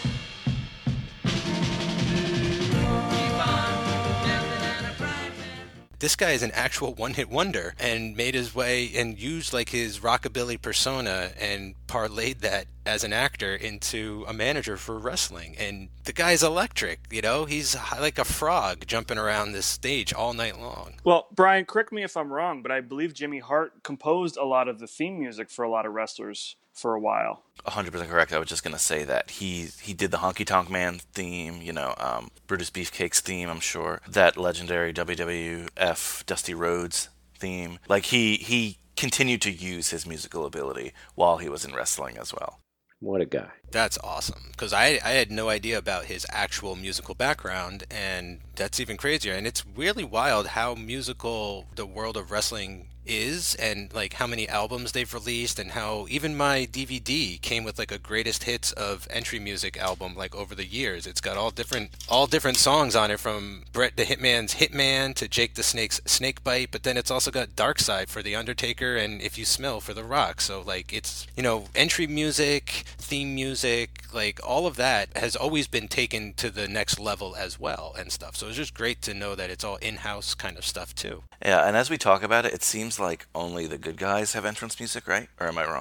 This guy is an actual one-hit wonder and made his way and used like his rockabilly persona and parlayed that as an actor into a manager for wrestling. And the guy's electric, you know? He's like a frog jumping around this stage all night long. Well, Brian, correct me if I'm wrong, but I believe Jimmy Hart composed a lot of the theme music for a lot of wrestlers for a while. one hundred percent correct. I was just going to say that he he did the Honky Tonk Man theme, you know, um, Brutus Beefcake's theme, I'm sure. That legendary W W F Dusty Rhodes theme. Like, he, he continued to use his musical ability while he was in wrestling as well. What a guy. That's awesome, because I, I had no idea about his actual musical background, and that's even crazier. And it's really wild how musical the world of wrestling is, and like how many albums they've released, and how even my D V D came with like a greatest hits of entry music album like over the years. It's got all different all different songs on it, from Bret the Hitman's Hitman to Jake the Snake's Snakebite, but then it's also got Dark Side for The Undertaker and If You Smell for The Rock. So like it's, you know, entry music, theme music, like all of that has always been taken to the next level as well and stuff. So it's just great to know that it's all in-house kind of stuff too. Yeah, and as we talk about it, it seems like only the good guys have entrance music, right? Or am I wrong?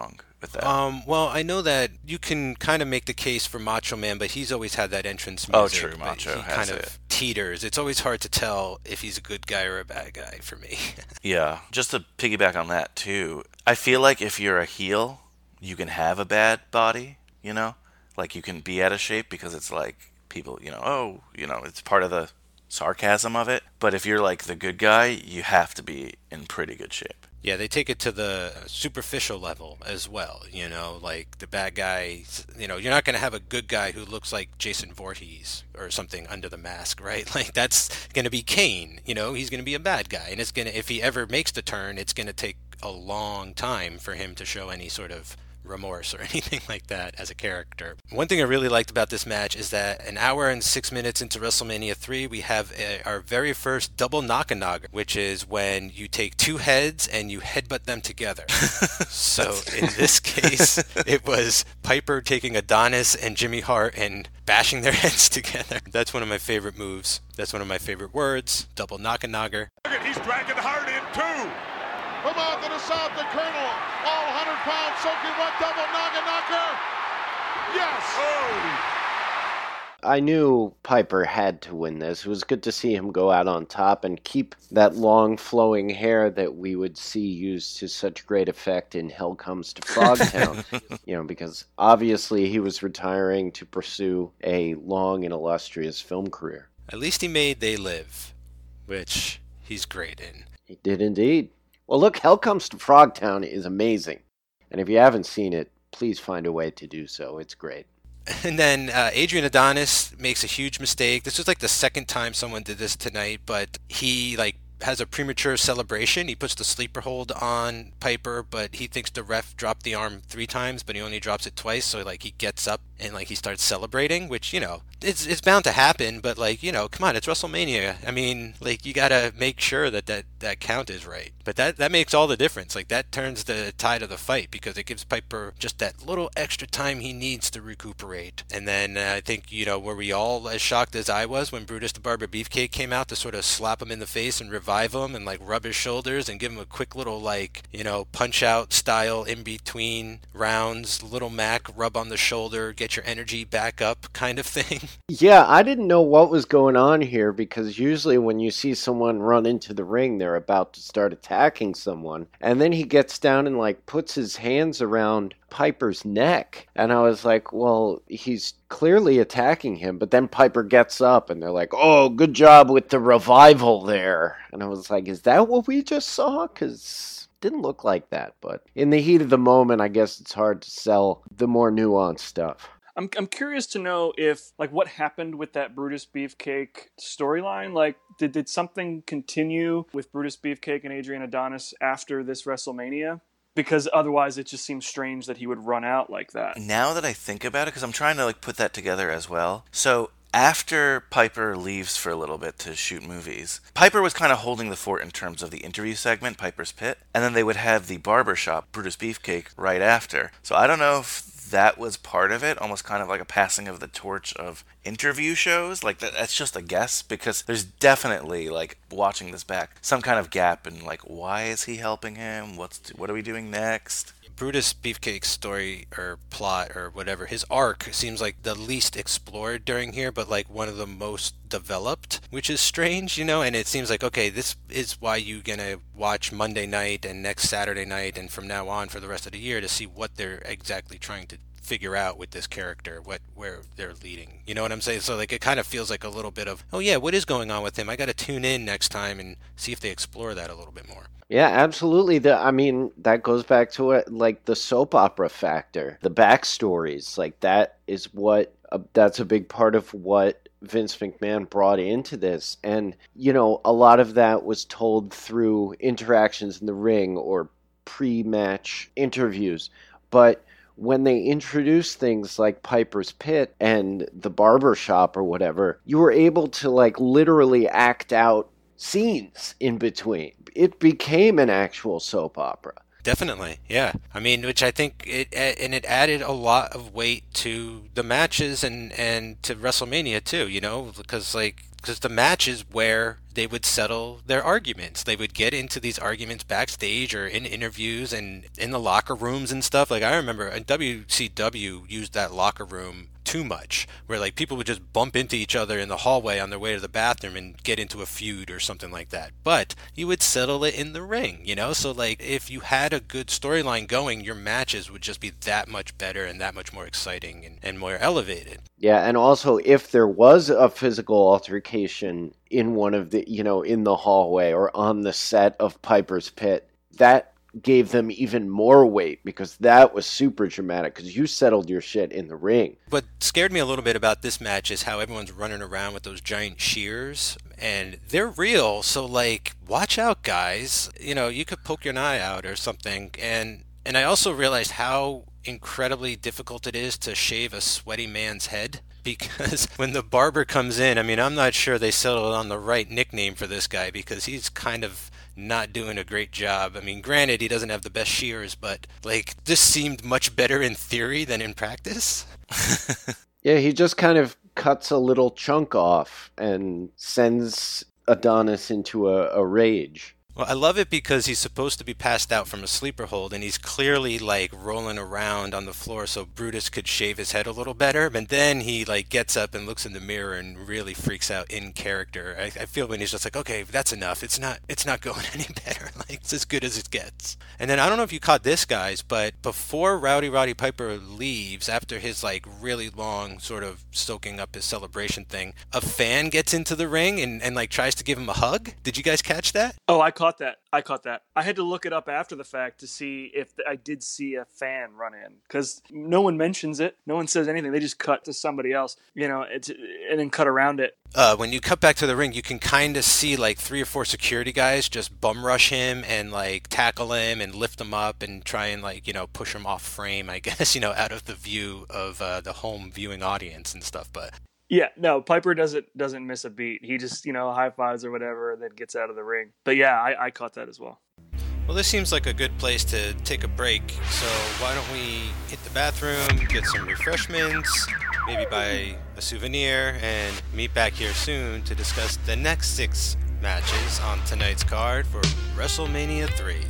with that. Um, well, I know that you can kind of make the case for Macho Man, but he's always had that entrance music. Oh, true, but Macho he has kind it. of teeters. It's always hard to tell if he's a good guy or a bad guy for me. Yeah, just to piggyback on that too, I feel like if you're a heel, you can have a bad body, you know? Like you can be out of shape because it's like people, you know, oh, you know, it's part of the sarcasm of it. But if you're like the good guy, you have to be in pretty good shape. Yeah, they take it to the superficial level as well, you know, like the bad guy, you know, you're not going to have a good guy who looks like Jason Voorhees or something under the mask, right? Like that's going to be Kane, you know, he's going to be a bad guy. And it's going to, if he ever makes the turn, it's going to take a long time for him to show any sort of remorse or anything like that as a character. One thing I really liked about this match is that an hour and six minutes into WrestleMania three, we have a, our very first double knock-a-knock, which is when you take two heads and you headbutt them together. So in this case, it was Piper taking Adonis and Jimmy Hart and bashing their heads together. That's one of my favorite moves. That's one of my favorite words, double knock-a-knocker. He's dragging Hart in too. From out to the south, the Colonel, all one hundred pounds, soaking wet double knocker-knocker. Yes! Oh! I knew Piper had to win this. It was good to see him go out on top and keep that long flowing hair that we would see used to such great effect in Hell Comes to Frogtown. You know, because obviously he was retiring to pursue a long and illustrious film career. At least he made They Live, which he's great in. He did indeed. Well, look, Hell Comes to Frogtown is amazing. And if you haven't seen it, please find a way to do so. It's great. And then uh, Adrian Adonis makes a huge mistake. This was like the second time someone did this tonight, but he like has a premature celebration. He puts the sleeper hold on Piper, but he thinks the ref dropped the arm three times, but he only drops it twice. So like he gets up and like he starts celebrating, which, you know, it's it's bound to happen, but like, you know, come on, it's WrestleMania. I mean, like you got to make sure that, that that count is right. But that, that makes all the difference. Like that turns the tide of the fight because it gives Piper just that little extra time he needs to recuperate. And then uh, I think, you know, were we all as shocked as I was when Brutus the Barber Beefcake came out to sort of slap him in the face and revive him and like rub his shoulders and give him a quick little like, you know, punch out style in between rounds, little Mac rub on the shoulder, get your energy back up kind of thing. Yeah, I didn't know what was going on here because usually when you see someone run into the ring, they're about to start attacking someone. And then he gets down and like puts his hands around Piper's neck. And I was like, well, he's clearly attacking him. But then Piper gets up and they're like, oh, good job with the revival there. And I was like, is that what we just saw? Because it didn't look like that. But in the heat of the moment, I guess it's hard to sell the more nuanced stuff. I'm I'm curious to know if, like, what happened with that Brutus Beefcake storyline. Like, did, did something continue with Brutus Beefcake and Adrian Adonis after this WrestleMania? Because otherwise it just seems strange that he would run out like that. Now that I think about it, because I'm trying to like put that together as well. So after Piper leaves for a little bit to shoot movies, Piper was kind of holding the fort in terms of the interview segment, Piper's Pit, and then they would have the barbershop, Brutus Beefcake, right after. So I don't know if that was part of it, almost kind of like a passing of the torch of interview shows. Like that, that's just a guess, because there's definitely, like, watching this back, some kind of gap in, like, why is he helping him? What's what are we doing next? Brutus Beefcake's story or plot or whatever, his arc seems like the least explored during here, but like one of the most developed, which is strange, you know, and it seems like, okay, this is why you're gonna watch Monday night and next Saturday night and from now on for the rest of the year to see what they're exactly trying to figure out with this character, what where they're leading. You know what I'm saying? So like it kind of feels like a little bit of, oh yeah, what is going on with him? I got to tune in next time and see if they explore that a little bit more. Yeah, absolutely. The, I mean, that goes back to it, like the soap opera factor, the backstories. Like that is what, uh, that's a big part of what Vince McMahon brought into this. And, you know, a lot of that was told through interactions in the ring or pre-match interviews. But when they introduced things like Piper's Pit and the barber shop or whatever, you were able to like literally act out scenes in between. It became an actual soap opera. Definitely, yeah. I mean, which I think it and it added a lot of weight to the matches and and to WrestleMania too. You know, because like because the matches where they would settle their arguments, they would get into these arguments backstage or in interviews and in the locker rooms and stuff. Like I remember, and W C W used that locker room too much, where like people would just bump into each other in the hallway on their way to the bathroom and get into a feud or something like that. But you would settle it in the ring, you know? So like if you had a good storyline going, your matches would just be that much better and that much more exciting and, and more elevated. Yeah, and also if there was a physical altercation in one of the, you know, in the hallway or on the set of Piper's Pit, that gave them even more weight because that was super dramatic because you settled your shit in the ring. What scared me a little bit about this match is how everyone's running around with those giant shears, and they're real, so like watch out, guys. You know, you could poke your eye out or something. And and I also realized how incredibly difficult it is to shave a sweaty man's head, because when the barber comes in, I mean, I'm not sure they settled on the right nickname for this guy because he's kind of not doing a great job. I mean, granted, he doesn't have the best shears, but like this seemed much better in theory than in practice. Yeah, he just kind of cuts a little chunk off and sends Adonis into a, a rage. Well, I love it because he's supposed to be passed out from a sleeper hold, and he's clearly, like, rolling around on the floor so Brutus could shave his head a little better. But then he, like, gets up and looks in the mirror and really freaks out in character. I, I feel when he's just like, okay, that's enough. It's not it's not going any better. Like, it's as good as it gets. And then I don't know if you caught this, guys, but before Rowdy Roddy Piper leaves, after his, like, really long sort of soaking up his celebration thing, a fan gets into the ring and, and like, tries to give him a hug. Did you guys catch that? Oh, I caught that. I caught that. I had to look it up after the fact to see if I did see a fan run in, because no one mentions it. No one says anything. They just cut to somebody else, you know, it's, and then cut around it. Uh, when you cut back to the ring, you can kind of see like three or four security guys just bum rush him and like tackle him and lift him up and try and like, you know, push him off frame, I guess, you know, out of the view of uh, the home viewing audience and stuff. But yeah, no, Piper doesn't doesn't miss a beat. He just, you know, high fives or whatever and then gets out of the ring. But yeah, I, I caught that as well. Well, this seems like a good place to take a break. So why don't we hit the bathroom, get some refreshments, maybe buy a souvenir, and meet back here soon to discuss the next six matches on tonight's card for WrestleMania three.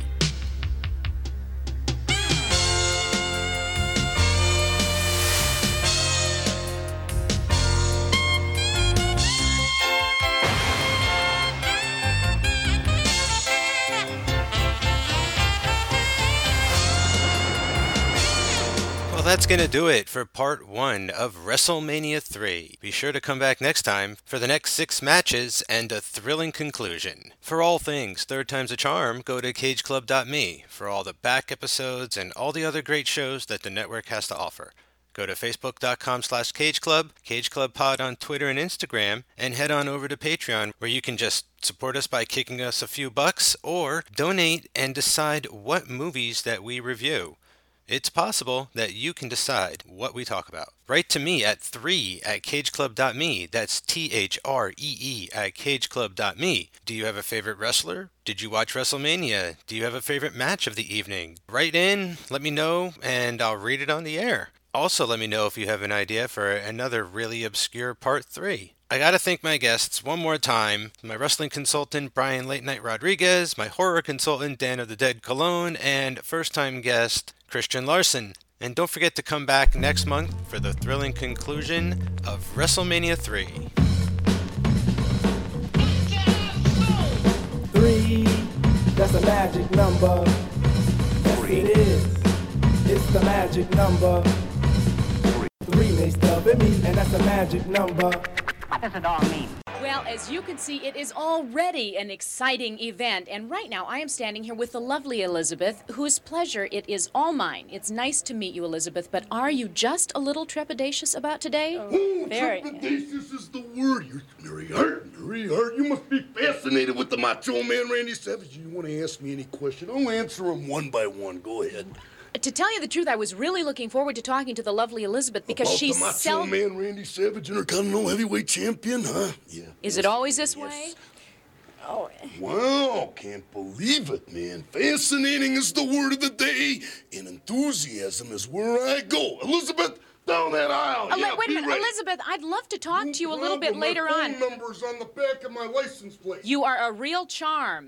That's going to do it for part one of WrestleMania three. Be sure to come back next time for the next six matches and a thrilling conclusion. For all things Third Time's a Charm, go to cage club dot me for all the back episodes and all the other great shows that the network has to offer. Go to facebook.com slash cageclub, cageclubpod on Twitter and Instagram, and head on over to Patreon where you can just support us by kicking us a few bucks or donate and decide what movies that we review. It's possible that you can decide what we talk about. Write to me at three at cageclub dot me. That's T H R E E at cageclub dot me. Do you have a favorite wrestler? Did you watch WrestleMania? Do you have a favorite match of the evening? Write in, let me know, and I'll read it on the air. Also, let me know if you have an idea for another really obscure part three. I gotta thank my guests one more time. My wrestling consultant, Brian Late Night Rodriguez, my horror consultant, Dan of the Dead Cologne, and first-time guest, Christian Larson. And don't forget to come back next month for the thrilling conclusion of WrestleMania three. Three, that's a magic number. Yes, it is. It's the magic number. Three makes love at me, and that's a magic number. What does it all mean? Well, as you can see, it is already an exciting event. And right now, I am standing here with the lovely Elizabeth, whose pleasure it is all mine. It's nice to meet you, Elizabeth, but are you just a little trepidatious about today? Oh, Very. trepidatious is the word. You're Mary Hart, Mary Hart. You must be fascinated with the Macho Man Randy Savage. You want to ask me any question? I'll answer them one by one. Go ahead. To tell you the truth, I was really looking forward to talking to the lovely Elizabeth because About she's the Macho sel- Man Randy Savage, Intercontinental Heavyweight Champion, huh? Yeah. Is it always this way? Oh. Wow, can't believe it, man. Fascinating is the word of the day, and enthusiasm is where I go. Elizabeth, down that aisle. Ele- yeah, wait a be minute, ready. Elizabeth, I'd love to talk to you a little bit Well, my later phone on. number's on the back of my license plate. You are a real charm.